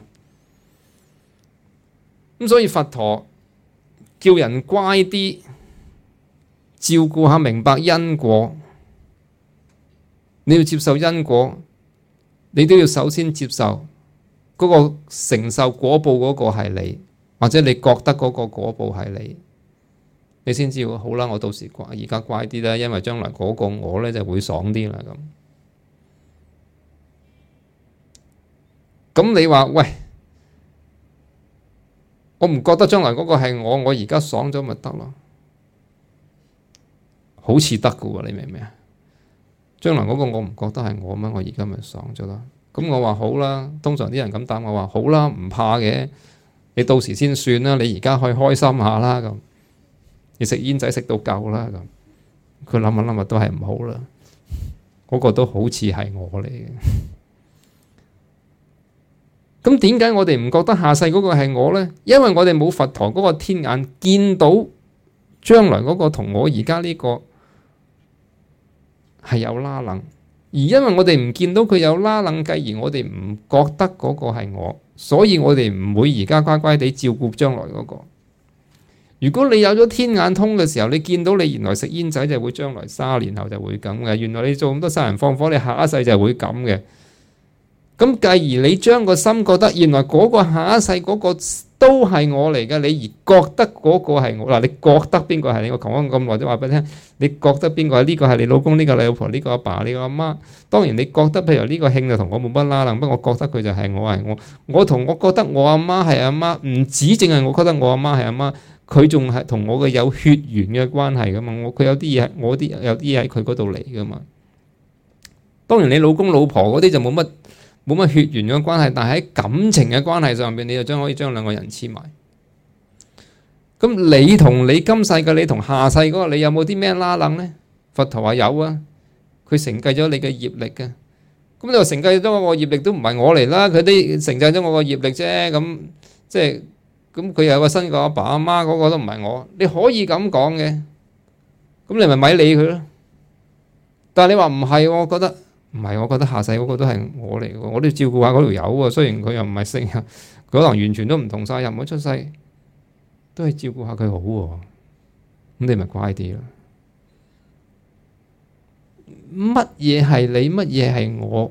咁所以佛陀叫人乖啲，照顧下，明白因果。你要接受因果，你都要首先接受嗰個承受果報嗰個係你，或者你覺得嗰個果報係你，你先知好啦。我到時乖，而家乖啲啦，因為將來嗰個我咧就會爽啲啦。咁咁你話喂，我唔覺得將來嗰個係我，我而家爽咗咪得咯？好似得㗎喎，你明唔明啊？將來嗰個我唔覺得係我咩？我而家咪爽咗啦。咁我話好啦，通常啲人咁答我話好啦，唔怕嘅，你到時先算啦。你而家可以開心下啦，咁你食煙仔食到夠啦，咁佢諗下諗下都係唔好啦。嗰個都好似係我嚟嘅。咁點解我哋唔覺得下世嗰個係我呢？因為我哋冇佛陀嗰個天眼見到將來嗰個同我而家呢個係有拉楞，而因為我哋唔見到佢有拉楞繼而我哋唔覺得嗰個係我，所以我哋唔會而家乖乖地照顧將來嗰個。如果你有咗天眼通嘅時候，你見到你原來食煙仔就會將來卅年後就會咁嘅，原來你做咁多殺人放火，你下一世就會咁嘅。咁繼而你將個心覺得原來嗰個下一世嗰個都係我嚟嘅，你而覺得嗰個係我嗱，你覺得邊個係你？我講咁耐都話俾你聽，你覺得邊個係呢個係你老公？呢個你老婆？呢個阿爸？呢個阿媽？當然你覺得譬如呢個慶就同我冇乜啦啦，不過我覺得佢就係我係我，我同我覺得我阿媽係阿媽，唔止淨係我覺得我阿媽係阿媽，佢仲係同我嘅有血緣嘅關係噶嘛？我佢有啲嘢，我啲有啲嘢喺佢嗰度嚟噶嘛？當然你老公老婆嗰啲就冇乜。冇乜血緣嘅關係，但係喺感情嘅關係上面，你就將可以將兩個人黐埋。咁你同你今世嘅你同下世嗰個你有冇啲咩拉楞呢？佛陀話有啊，佢承繼咗你嘅業力嘅。咁你話承繼咗我業力都唔係我嚟啦，佢啲承繼咗我個業力啫。咁即係咁佢有個新個阿爸阿媽嗰個都唔係我，你可以咁講嘅。咁你咪咪理佢咯。但係你話唔係，我覺得。唔係，我覺得下世嗰個都係我嚟嘅，我都要照顧下嗰條友喎。雖然佢又唔係聖人，佢可能完全都唔同晒，又唔會出世，都係照顧下佢好喎。咁你咪乖啲咯。乜嘢係你？乜嘢係我？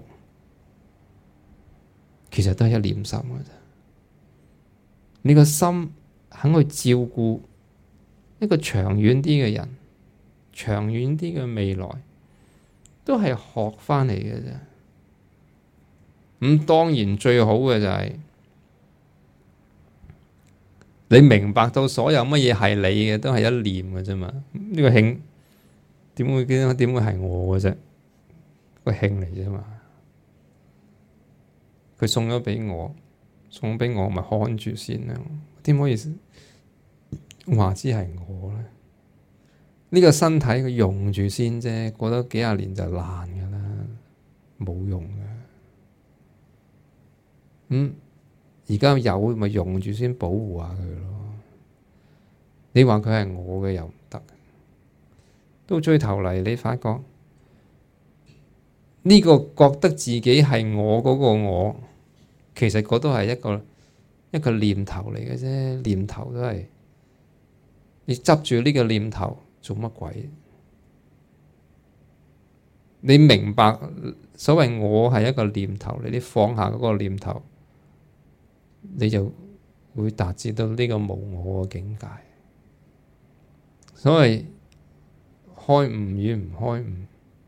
其實都係一念心嘅啫。你個心肯去照顧一個長遠啲嘅人，長遠啲嘅未來。都係學翻嚟嘅啫，咁當然最好嘅就係你明白到所有乜嘢係你嘅，都係一念嘅啫嘛。呢個慶點會點點會係我嘅啫？個慶嚟啫嘛。佢送咗俾我，送咗俾我咪看住先啦。點可以話之係我咧？呢個身體佢用住先啫，過咗幾廿年就爛噶啦，冇用噶。咁而家有咪用住先，保護下佢咯。你話佢係我嘅又唔得，到最頭嚟你發覺呢個覺得自己係我嗰個我，其實嗰都係一個一個念頭嚟嘅啫，念頭都係你執住呢個念頭。做乜鬼？你明白所謂我係一個念頭，你啲放下嗰個念頭，你就會達至到呢個無我嘅境界。所謂開悟與唔開悟，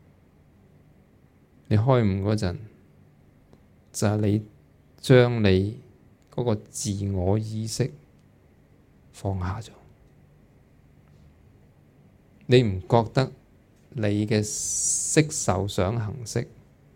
你開悟嗰陣就係你將你嗰個自我意識放下咗。你唔覺得你嘅色受想行識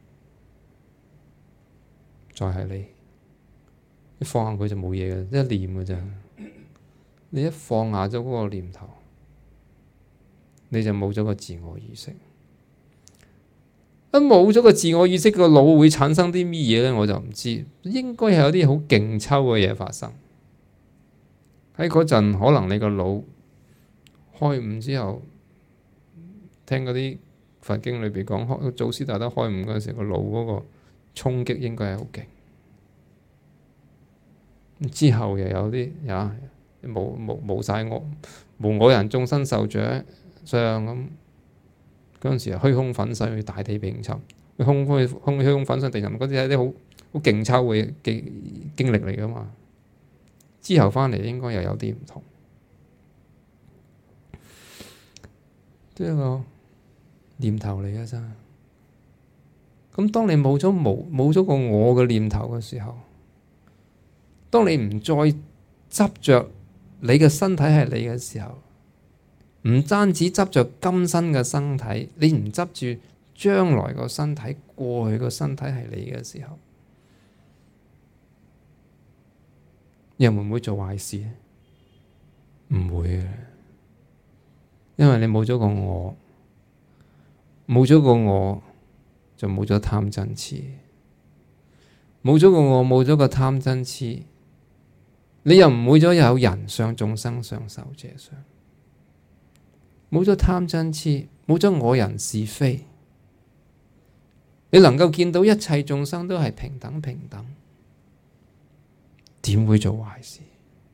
再係你？一放下佢就冇嘢嘅，一念嘅啫。你一放下咗嗰個念頭，你就冇咗個自我意識。一冇咗個自我意識，個腦會產生啲咩嘢咧？我就唔知。應該係有啲好勁抽嘅嘢發生。喺嗰陣，可能你個腦開悟之後。聽嗰啲佛經裏邊講，祖師大德開悟嗰陣時，個腦嗰個衝擊應該係好勁。之後又有啲呀，冇冇冇晒我，無我人眾生受着相咁。嗰陣時虛空粉碎，去大地平沉，空空空虛空粉碎地沉，嗰啲係啲好好勁抽嘅經經歷嚟噶嘛。之後翻嚟應該又有啲唔同，都係一個念頭嚟嘅咋。咁當你冇咗冇冇咗個我嘅念頭嘅時候， 當你唔再執着你嘅身體係你嘅時候，唔單止執着今生嘅身體，你唔執住將來個身體、過去個身體係你嘅時候，又會唔會做壞事咧？唔會嘅，因為你冇咗個我，冇咗個我就冇咗貪嗔癡，冇咗個我，冇咗個貪嗔癡，你又唔會咗有人相、眾生相、壽者相，冇咗貪嗔癡，冇咗我人是非，你能夠見到一切眾生都係平等平等，點會做壞事？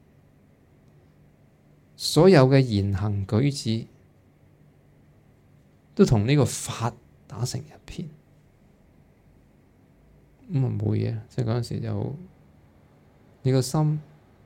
所有嘅言行舉止都同呢個法打成一片，咁啊冇嘢，即係嗰陣時就你個心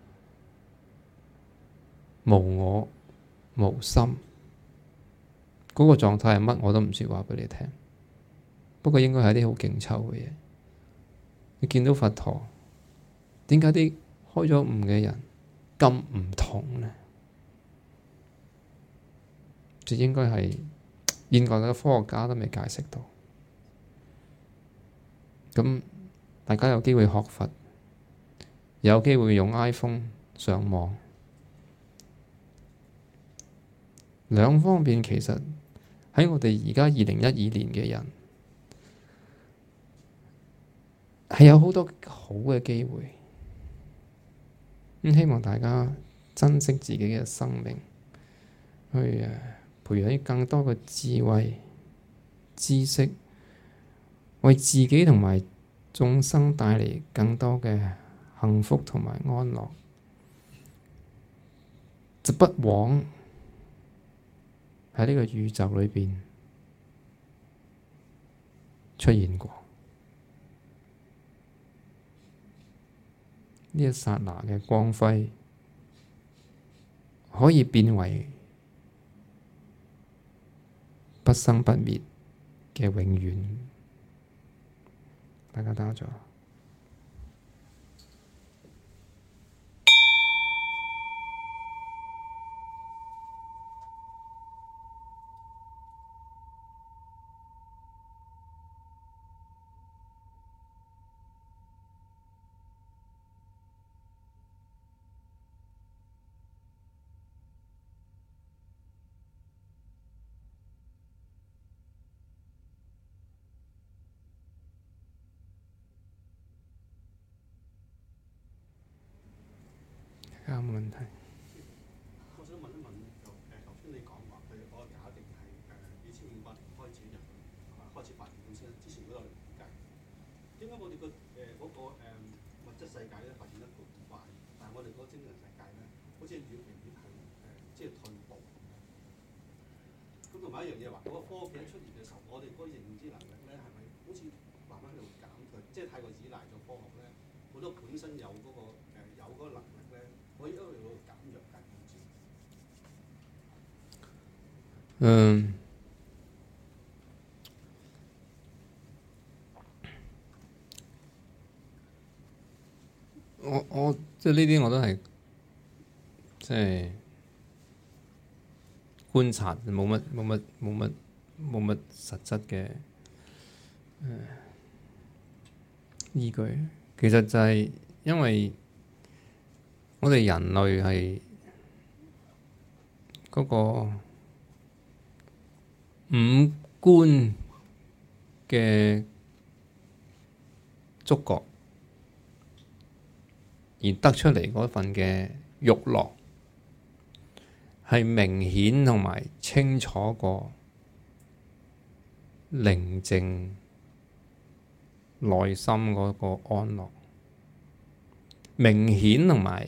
無我無心，嗰個狀態係乜我都唔說話俾你聽，不過應該係啲好勁抽嘅嘢。你見到佛陀，點解啲開咗悟嘅人咁唔同呢？就應該係現代嘅科學家都未解釋到。咁大家有機會學佛，有機會用 iPhone 上網，兩方面其實喺我哋而家二零一二年嘅人係有好多好嘅機會。咁希望大家珍惜自己嘅生命，去誒培養更多嘅智慧、知識，為自己同埋眾生帶嚟更多嘅幸福同埋安樂，就不枉喺呢個宇宙裏邊出現過。呢一剎那嘅光輝，可以變為不生不滅嘅永遠。大家打咗。有冇問題？ 我想問一問咧，就誒頭先你講話佢嗰個假定係誒二千五百年開始入開始發展先，之前嗰度嚟估計，點解我哋個誒嗰個誒物質世界咧發展得咁快，但係我哋嗰個精神世界咧，好似越嚟越係誒即係退步。咁同埋一樣嘢話，嗰個科技一出現嘅時候，我哋嗰個認知能力咧係咪好似慢慢喺度減退？即係太過依賴咗科學咧，好多本身有嗰個誒有嗰個能力咧。我而家喺度減弱緊， 嗯，我我即係呢啲我都係即係觀察，冇乜冇乜冇乜冇乜實質嘅誒依據。其實就係因為我哋人類係嗰個五官嘅觸覺而得出嚟嗰份嘅慾樂，係明顯同埋清楚過寧靜內心嗰個安樂，明顯同埋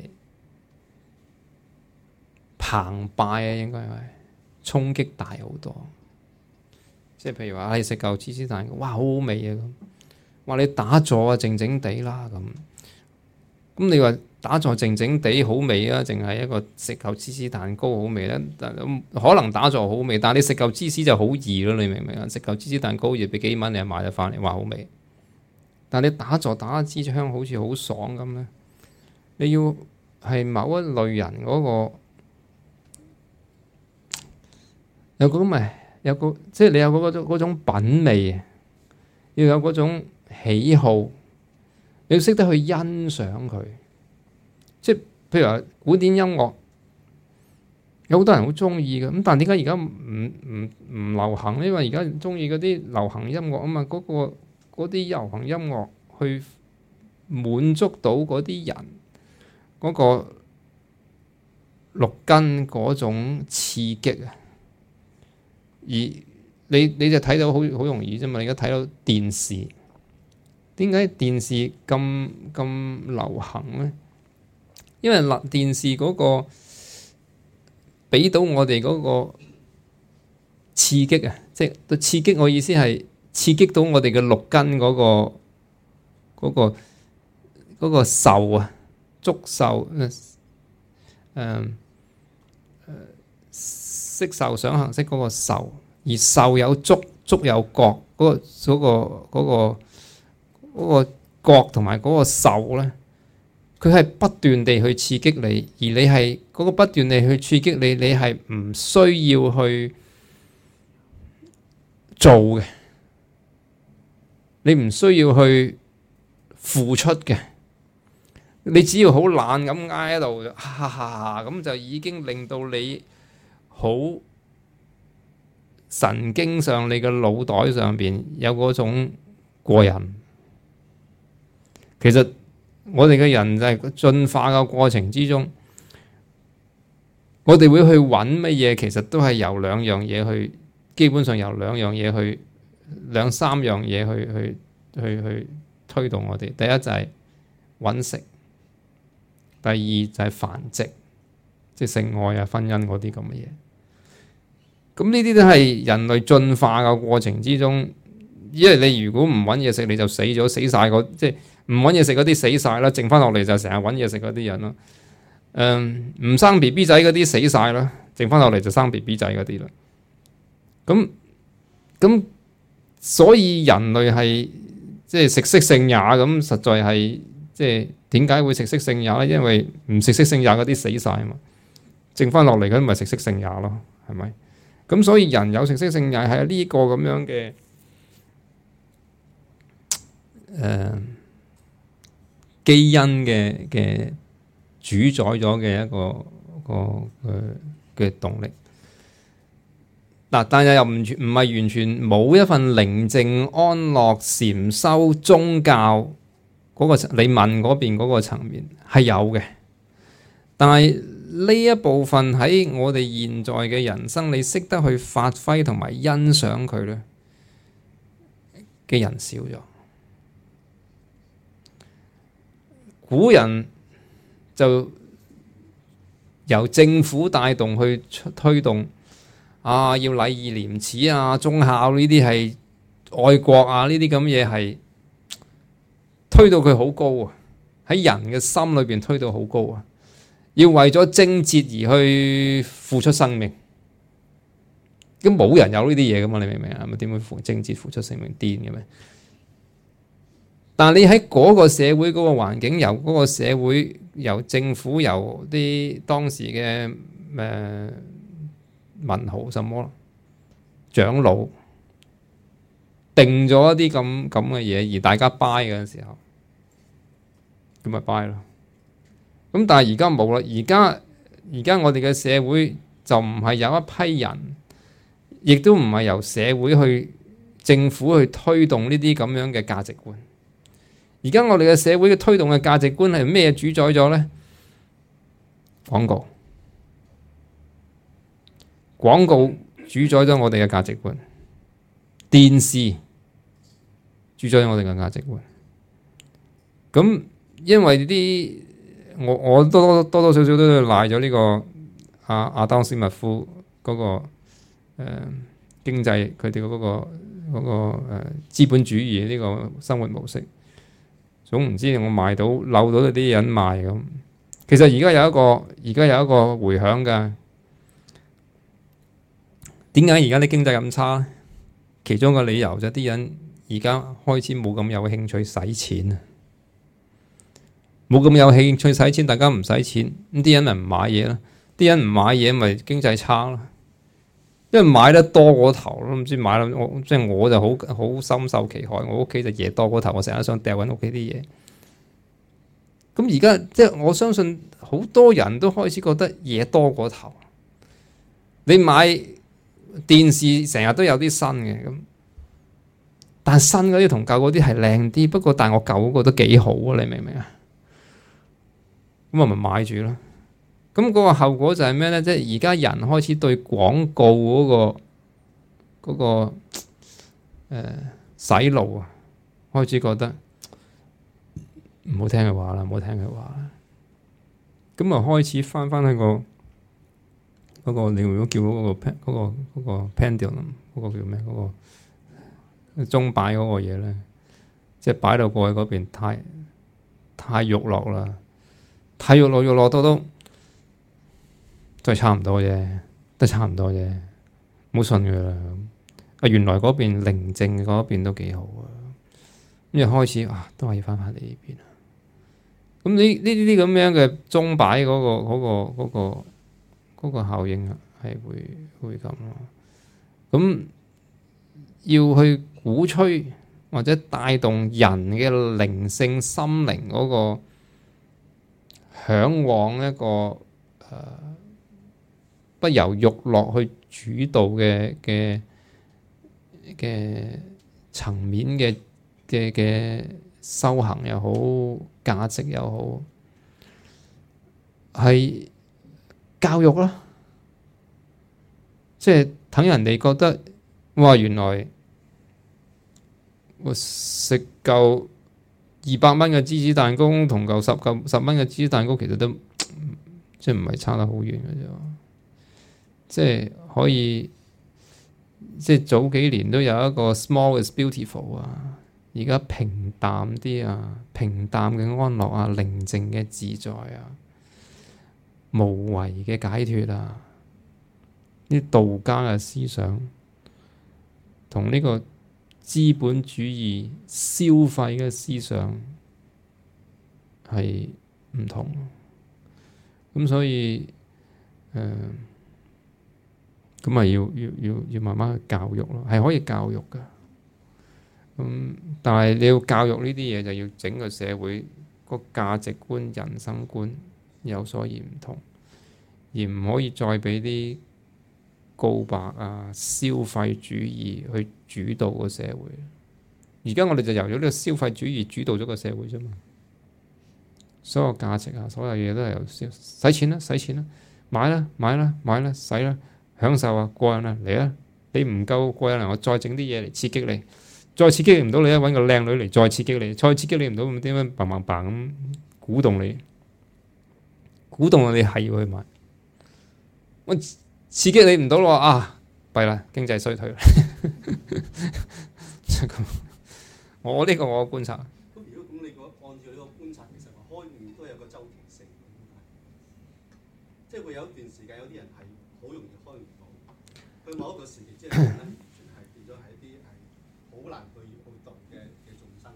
澎湃啊，應該係衝擊大好多。即係譬如話，你食嚿芝士蛋糕，哇，好好味啊！咁，話你打坐啊，靜靜地啦咁。咁你話打坐靜靜地好味啊，淨係一個食嚿芝士蛋糕好味咧？但可能打坐好味，但係你食嚿芝士就好易咯。你明唔明啊？食嚿芝士蛋糕要俾幾蚊，你就買咗翻嚟，話好味。但係你打坐打支槍好似好爽咁咧， 你要係某一類人嗰、嗰個有嗰咪有個即係你有嗰、嗰、種嗰種品味，要有嗰種喜好，你要識得去欣賞佢。即係譬如話古典音樂，有好多人好中意嘅，咁但係點解而家唔唔唔流行？因為而家中意嗰啲流行音樂啊嘛，嗰、嗰個嗰啲流行音樂去滿足到嗰啲人嗰、嗰個六根嗰種刺激啊！而你你就睇到好好容易啫嘛！你而家睇到電視，點解電視咁咁流行咧？因為嗱，電視嗰個俾到我哋嗰個刺激啊，即係刺激我意思係刺激到我哋嘅六根嗰個嗰個嗰個受啊，觸受誒誒色受想行識嗰個受，而受有觸，觸有覺，嗰個嗰個嗰個嗰個覺同埋嗰個受咧。佢係不斷地去刺激你，而你係嗰個不斷地去刺激你，你係唔需要去做嘅，你唔需要去付出嘅，你只要好懶咁挨喺度，哈哈哈咁就已經令到你好神經上，你嘅腦袋上邊有嗰種過癮。其實我哋嘅人就係進化嘅過程之中，我哋會去揾乜嘢？其實都係由兩樣嘢去，基本上由兩樣嘢去，兩三樣嘢去去去去推動我哋。第一就係揾食，第二就係繁殖，即係性愛啊、婚姻嗰啲咁嘅嘢。咁呢啲都係人類進化嘅過程之中，因為你如果唔揾嘢食，你就死咗，死晒嗰即係。唔揾嘢食嗰啲死晒啦，剩翻落嚟就成日揾嘢食嗰啲人咯。誒、嗯，唔生 B B 仔嗰啲死晒啦，剩翻落嚟就生 B B 仔嗰啲啦。咁咁，所以人類係即係食色性也咁，實在係即係點解會食色性也咧？因為唔食色性也嗰啲死晒啊嘛，剩翻落嚟嗰啲咪食色性也咯，係咪？咁所以人有食色性也係呢個咁樣嘅誒。呃基因嘅嘅主宰咗嘅一個一個嘅嘅動力嗱，但係又唔唔係完全冇一份寧靜安樂禪修宗教嗰個你問嗰邊嗰個層面係有嘅，但係呢一部分喺我哋現在嘅人生，你識得去發揮同埋欣賞佢咧嘅人少咗。古人就由政府帶動去推動啊，要禮義廉恥啊、忠孝呢啲係愛國啊，呢啲咁嘢係推到佢好高啊，喺人嘅心裏邊推到好高啊，要為咗貞節而去付出生命，咁冇人有呢啲嘢噶嘛？你明唔明啊？咪點會付貞節付出生命癲嘅咩？但係你喺嗰個社會嗰個環境，由嗰個社會、由政府、由啲當時嘅誒、呃、文豪、什麼長老定咗一啲咁咁嘅嘢，而大家 buy 嘅時候，咁咪 buy 咯。咁但係而家冇啦，而家而家我哋嘅社會就唔係有一批人，亦都唔係由社會去政府去推動呢啲咁樣嘅價值觀。而家我哋嘅社會嘅推動嘅價值觀係咩主宰咗咧？廣告，廣告主宰咗我哋嘅價值觀，電視主宰咗我哋嘅價值觀。咁因為啲我我多多多多少少都賴咗呢個阿亞當斯密夫嗰、那個誒、呃、經濟佢哋嗰個嗰、那個誒資本主義呢個生活模式。總唔知我賣到漏到啲人賣咁，其實而家有一個而家有一個迴響㗎。點解而家啲經濟咁差？其中一個理由就係啲人而家開始冇咁有興趣使錢啊， 冇咁有興趣使錢，大家唔使錢，咁啲人咪唔買嘢咯。啲人唔買嘢咪經濟差咯。因為買得多過頭咯，唔知買啦，我即係我就好好深受其害。我屋企就嘢多過頭，我成日想掉緊屋企啲嘢。咁而家即係我相信好多人都開始覺得嘢多過頭。你買電視成日都有啲新嘅咁，但係新嗰啲同舊嗰啲係靚啲，不過但係我舊嗰個都幾好啊！你明唔明啊？咁我咪買住咯。咁嗰個後果就係咩咧？即係而家人開始對廣告嗰、嗰個嗰、嗰個、呃、洗腦啊，開始覺得唔好聽嘅話啦，唔好聽嘅話啦。咁啊開始翻翻去個嗰、嗰個你如果叫嗰、嗰個 pen 嗰、嗰個嗰個 pendulum 嗰個叫咩？嗰、嗰個鐘擺嗰個嘢咧，即係擺到過去嗰邊太太欲落啦，太欲落欲落到都。都係差唔多啫，都係差唔多啫，唔好信佢啦。啊，原來嗰邊寧靜嗰邊都幾好啊。咁一開始啊，都係要翻返嚟呢邊啊。咁呢呢啲咁樣嘅鐘擺嗰個嗰個嗰個嗰個效應啊，係會會咁咯。咁要去鼓吹或者帶動人嘅靈性心靈嗰個嚮往一個誒。呃不由欲落去主導嘅嘅嘅層面嘅嘅嘅修行又好，價值又好，係教育啦。即係等人哋覺得，哇！原來我食夠二百蚊嘅芝士蛋糕同嚿十嚿十蚊嘅芝士蛋糕，其實都即係唔係差得好遠嘅啫。即係可以，即係早幾年都有一個 small is beautiful 啊，而家平淡啲啊，平淡嘅安樂啊，寧靜嘅自在啊，無為嘅解脫啊，啲道家嘅思想同呢個資本主義消費嘅思想係唔同，咁所以誒。呃咁咪要要要要慢慢去教育咯，係可以教育噶。咁但係你要教育呢啲嘢，就要整個社會個價值觀、人生觀有所唔同，而唔可以再俾啲告白啊、消費主義去主導個社會。而家我哋就由咗呢個消費主義主導咗個社會啫嘛。所有價值啊，所有嘢都係由消使錢啦，使錢啦，買啦，買啦，買啦，使啦。享受啊，過癮啊，嚟啊！你唔夠過癮，我再整啲嘢嚟刺激你，再刺激唔到你咧，揾個靚女嚟再刺激你，再刺激你唔到咁點樣嘭嘭嘭咁鼓動你，鼓動你係要去買。我刺激你唔到咯啊！弊啦，經濟衰退。我呢個我觀察。 咁如果咁，你個按照呢個觀察，其實話開悟都有個周期性，即係會有一段時間有啲人係好容易開悟到，去某一個時期之後咧，完全係變咗係一啲係好難去去度嘅嘅眾生。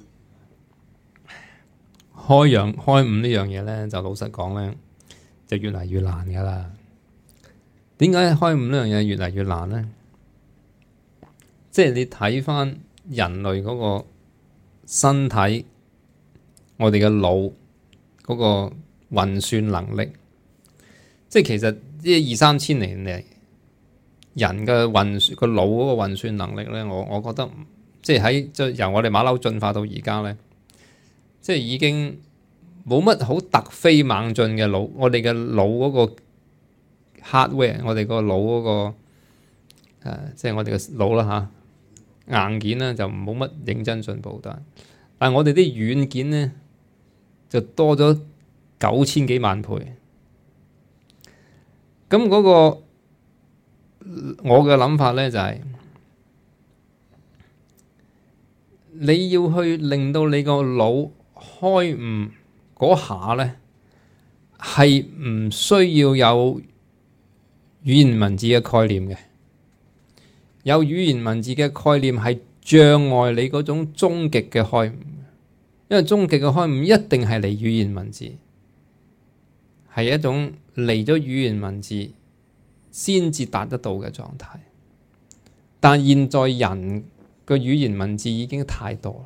開陽開悟呢樣嘢咧，就老實講咧，就越嚟越難噶啦。點解開悟呢樣嘢越嚟越難咧？即係你睇翻人類嗰個身體，我哋嘅腦嗰個運算能力，即係其實呢二三千年嚟，人嘅運個腦嗰個運算能力咧，我我覺得即係喺即係由我哋馬騮進化到而家咧，即係已經冇乜好突飛猛進嘅腦，我哋嘅腦嗰個 hardware，我哋個腦嗰個誒，即係我哋嘅腦啦嚇。硬件咧就冇乜認真進步，但但係我哋啲軟件咧就多咗九千幾萬倍。咁嗰個我嘅諗法咧就係，你要去令到你個腦開悟嗰下咧，係唔需要有語言文字嘅概念嘅。有語言文字嘅概念係障礙你嗰種終極嘅開悟。 因為終極嘅開悟一定係離語言文字，係一種離咗語言文字先至達得到嘅狀態。但現在人嘅語言文字已經太多，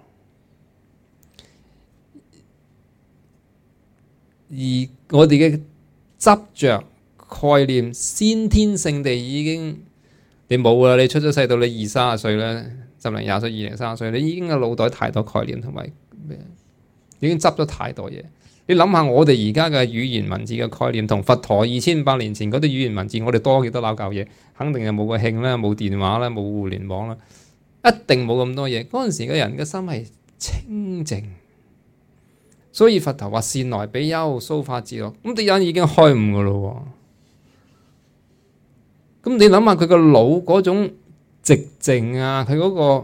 而我哋嘅執着概念先天性地已經你冇啦，你出咗世到你二三十歲咧，十零廿歲、二零三十歲，你已經個腦袋太多概念同埋咩，已經執咗太多嘢。你諗下，我哋而家嘅語言文字嘅概念，同佛陀二千五百年前嗰啲語言文字，我哋多幾多撈教嘢？肯定係冇個興啦，冇電話啦，冇互聯網啦，一定冇咁多嘢。嗰陣時嘅人嘅心係清淨，所以佛陀話善來比丘，鬚髮自落。咁啲人已經開悟噶咯。咁你諗下佢個腦嗰種寂靜啊，佢嗰、嗰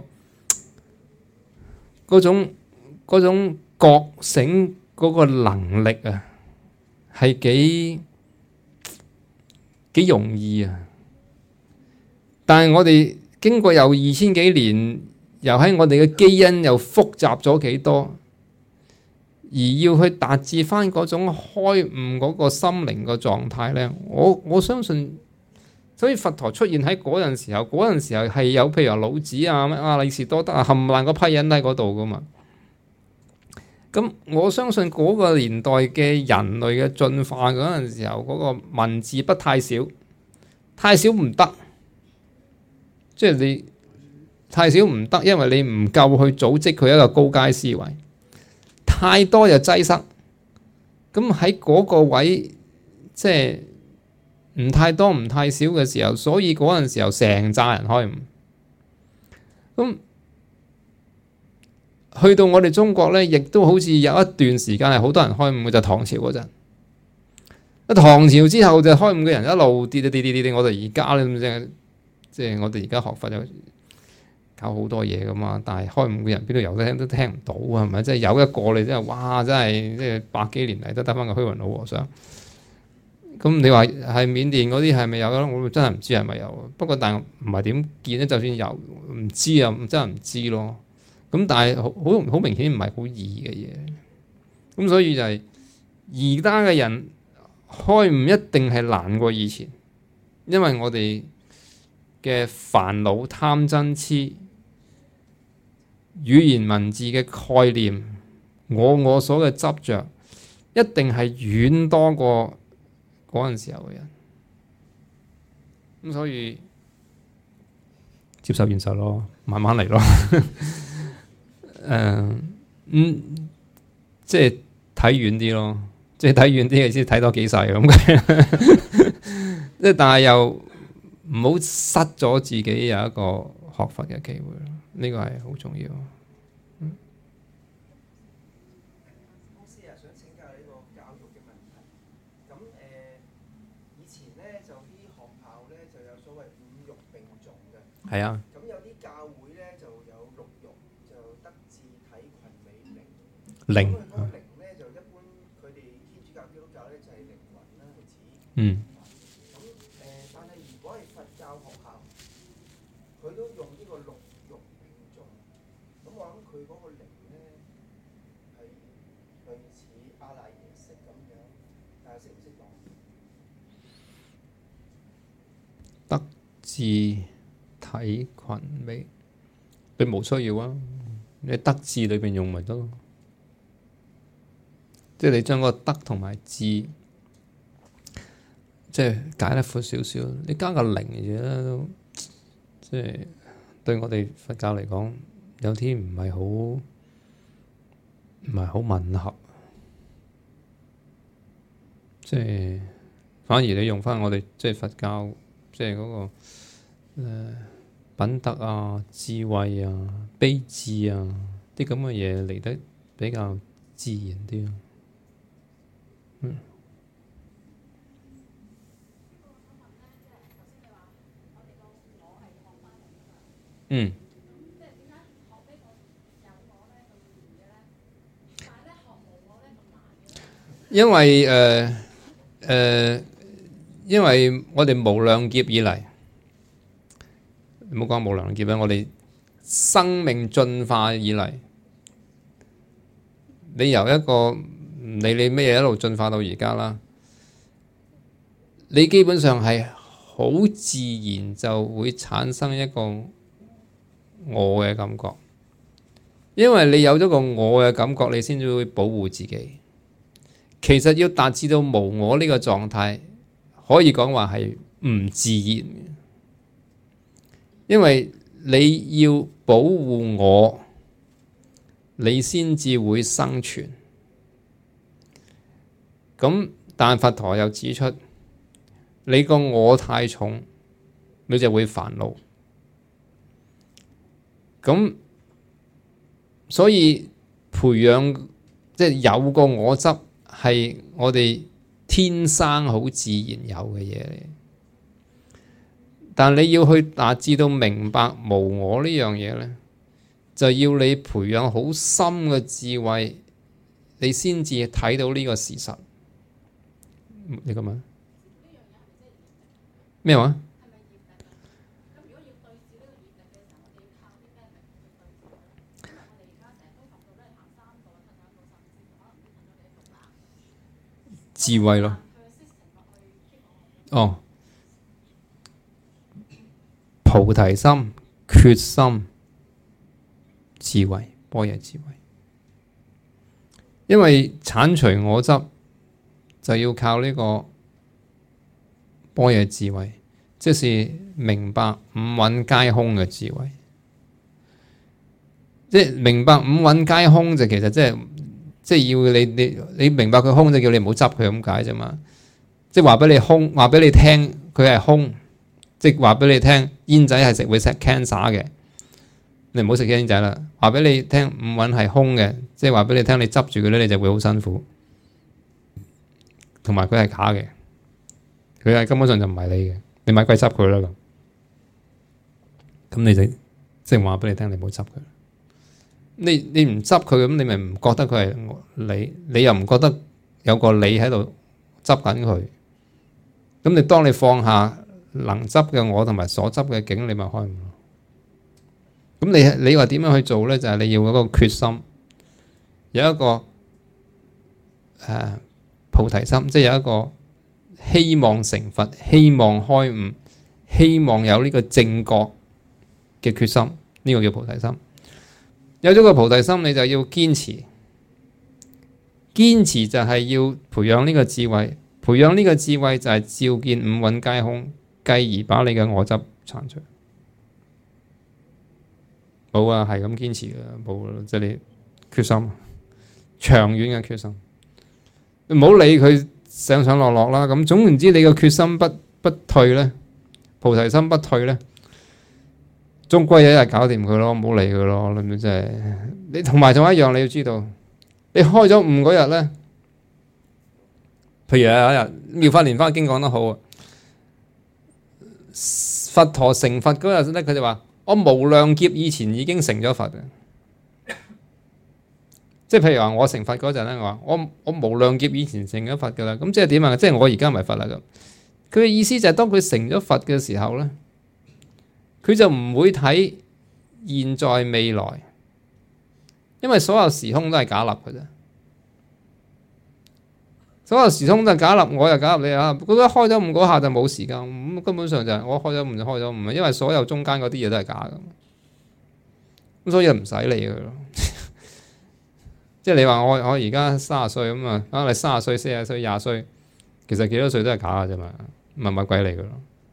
個嗰種嗰種覺醒嗰個能力啊，係幾幾容易啊！但係我哋經過又二千幾年，又喺我哋嘅基因又複雜咗幾多，而要去達至翻嗰種開悟嗰個心靈個狀態咧，我我相信。所以佛陀出現喺嗰陣時候，嗰陣時候係有譬如話老子啊、阿里士多德啊、冚唪唥嗰批人喺嗰度噶嘛。咁我相信嗰個年代嘅人類嘅進化嗰陣時候，嗰個文字不太少，太少唔得。即係你太少唔得，因為你唔夠去組織佢一個高階思維。太多就擠塞。咁喺嗰個位，即係。唔太多唔太少嘅時候，所以嗰陣時候成扎人開悟。咁去到我哋中國咧，亦都好似有一段時間係好多人開悟嘅，就係唐朝嗰陣。啊，唐朝之後就開悟嘅人一路跌跌跌跌跌，我哋而家咧咁即即係我哋而家學佛就搞好多嘢噶嘛。但係開悟嘅人邊度有咧都聽唔到啊？係咪？即係有一個你真係哇！真係即係百幾年嚟都得翻個虛雲老和尚。咁你話係緬甸嗰啲係咪有咧？我真係唔知係咪有。不過但係唔係點見咧？就算有，唔知啊，真係唔知咯。咁但係好好好明顯唔係好易嘅嘢。咁所以就係而家嘅人開悟一定係難過以前，因為我哋嘅煩惱、貪嗔痴、語言文字嘅概念，我我所嘅執着，一定係遠多過嗰陣時候嘅人，咁所以接受現實咯，慢慢嚟咯。誒、呃，嗯，即係睇遠啲咯，即係睇遠啲嘅先睇多幾世咁嘅。即係但係又唔好失咗自己有一個學佛嘅機會咯，呢個係好重要。係啊， 咁有啲教會咧就有六欲，就德智體群美靈。 靈， 咁佢嗰個靈咧就一般佢哋天主教、基督教咧就係靈魂啦，係指。 嗯。 咁誒、呃，但係如果係佛教學校，佢都用呢個六欲並重。咁我諗佢嗰個靈咧係類似阿賴耶識咁樣，但係識唔識講？ 德智體群美，你冇需要啊！你德智裏邊用咪得咯，即係你將個德同埋智，即係解得闊少少。你加個靈嘅嘢咧，都即係對我哋佛教嚟講，有啲唔係好唔係好吻合。即係反而你用翻我哋即係佛教，即係嗰個誒。品德啊、智慧啊、悲智啊，啲咁嘅嘢嚟得比較自然啲咯。嗯。嗯。因為誒誒、呃呃，因為我哋無量劫以嚟。唔好講無量劫啦，我哋生命進化以嚟， 你由一個唔理你咩嘢一路進化到而家啦，你基本上係好自然就會產生一個我嘅感覺，因為你有咗個我嘅感覺，你先至會保護自己。其實要達至到無我呢個狀態，可以講話係唔自然嘅，因為你要保護我，你先至會生存。咁但佛陀又指出，你個我太重，你就會煩惱。咁所以培養即係有個我執，係我哋天生好自然有嘅嘢嚟。但你要去達至到明白無我呢樣嘢咧，就要你培養好深嘅智慧，你先至睇到呢個事實。你咁啊？咩話？智慧咯。哦，菩提心、決心、智慧、般若智慧。因為剷除我執，就要靠呢個般若智慧，即是明白五蘊皆空嘅智慧。即係明白五蘊皆空，就其實即係即係要你你你明白佢空，就叫你唔好執佢咁解啫嘛。即係話俾你空，話俾你聽佢係空，即係話俾你聽煙仔係食會食 cancer 嘅，你唔好食煙仔啦。話俾你聽五蘊係空嘅，即係話俾你聽你執住佢咧，你就會好辛苦。同埋佢係假嘅，佢係根本上就唔係你嘅，你咪鬼執佢啦咁。咁你就即係話俾你聽，你唔好執佢。你你唔執佢咁，你咪唔覺得佢係你，你又唔覺得有個你喺度執緊佢。咁你當你放下能執嘅我同埋所執嘅境，你咪開悟咯。咁你你話點樣去做咧？就係、是、你要嗰個決心，有一個誒、呃、菩提心，即係有一個希望成佛、希望開悟、希望有呢個正覺嘅決心，呢、這個叫菩提心。有咗個菩提心，你就要堅持，堅持就係要培養呢個智慧。培養呢個智慧就係照見五蘊皆空，繼而把你嘅我執剷除。冇啊，係咁堅持嘅，冇即係你決心，長遠嘅決心。唔好理佢上上落落啦。咁總言之，你個決心不不退咧，菩提心不退咧，終歸有一日搞掂佢咯，唔好理佢咯。你咪真係你同埋仲有一樣你要知道，你開咗悟嗰日咧。譬如有一日《妙法蓮華經》講得好啊，佛陀成佛嗰日咧，佢就話：我無量劫以前已經成咗佛嘅。即係譬如話我成佛嗰陣咧，我話我我無量劫以前成咗佛噶啦。咁即係點啊？即係我而家唔係佛啦咁。佢嘅意思就係當佢成咗佛嘅時候咧，佢就唔會睇現在未來，因為所有時空都係假立嘅啫。所有時空都係假立，我又假立你啊！佢一開咗悟嗰下就冇時間，咁根本上就係我開咗悟就開咗悟，因為所有中間嗰啲嘢都係假嘅，咁所以唔使理佢咯。即係你話我我而家三十歲咁啊，啊你三十歲、四十歲、廿歲，其實幾多歲都係假嘅啫嘛，咪咪鬼嚟嘅咯。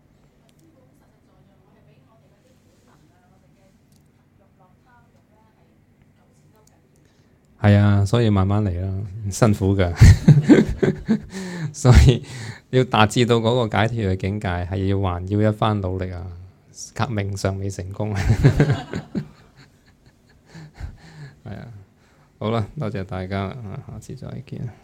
係啊，所以慢慢嚟啦，辛苦噶。所以要達至到嗰個解脫嘅境界，係要還要一番努力啊！革命尚未成功。係啊，好啦，多謝大家，下次再見。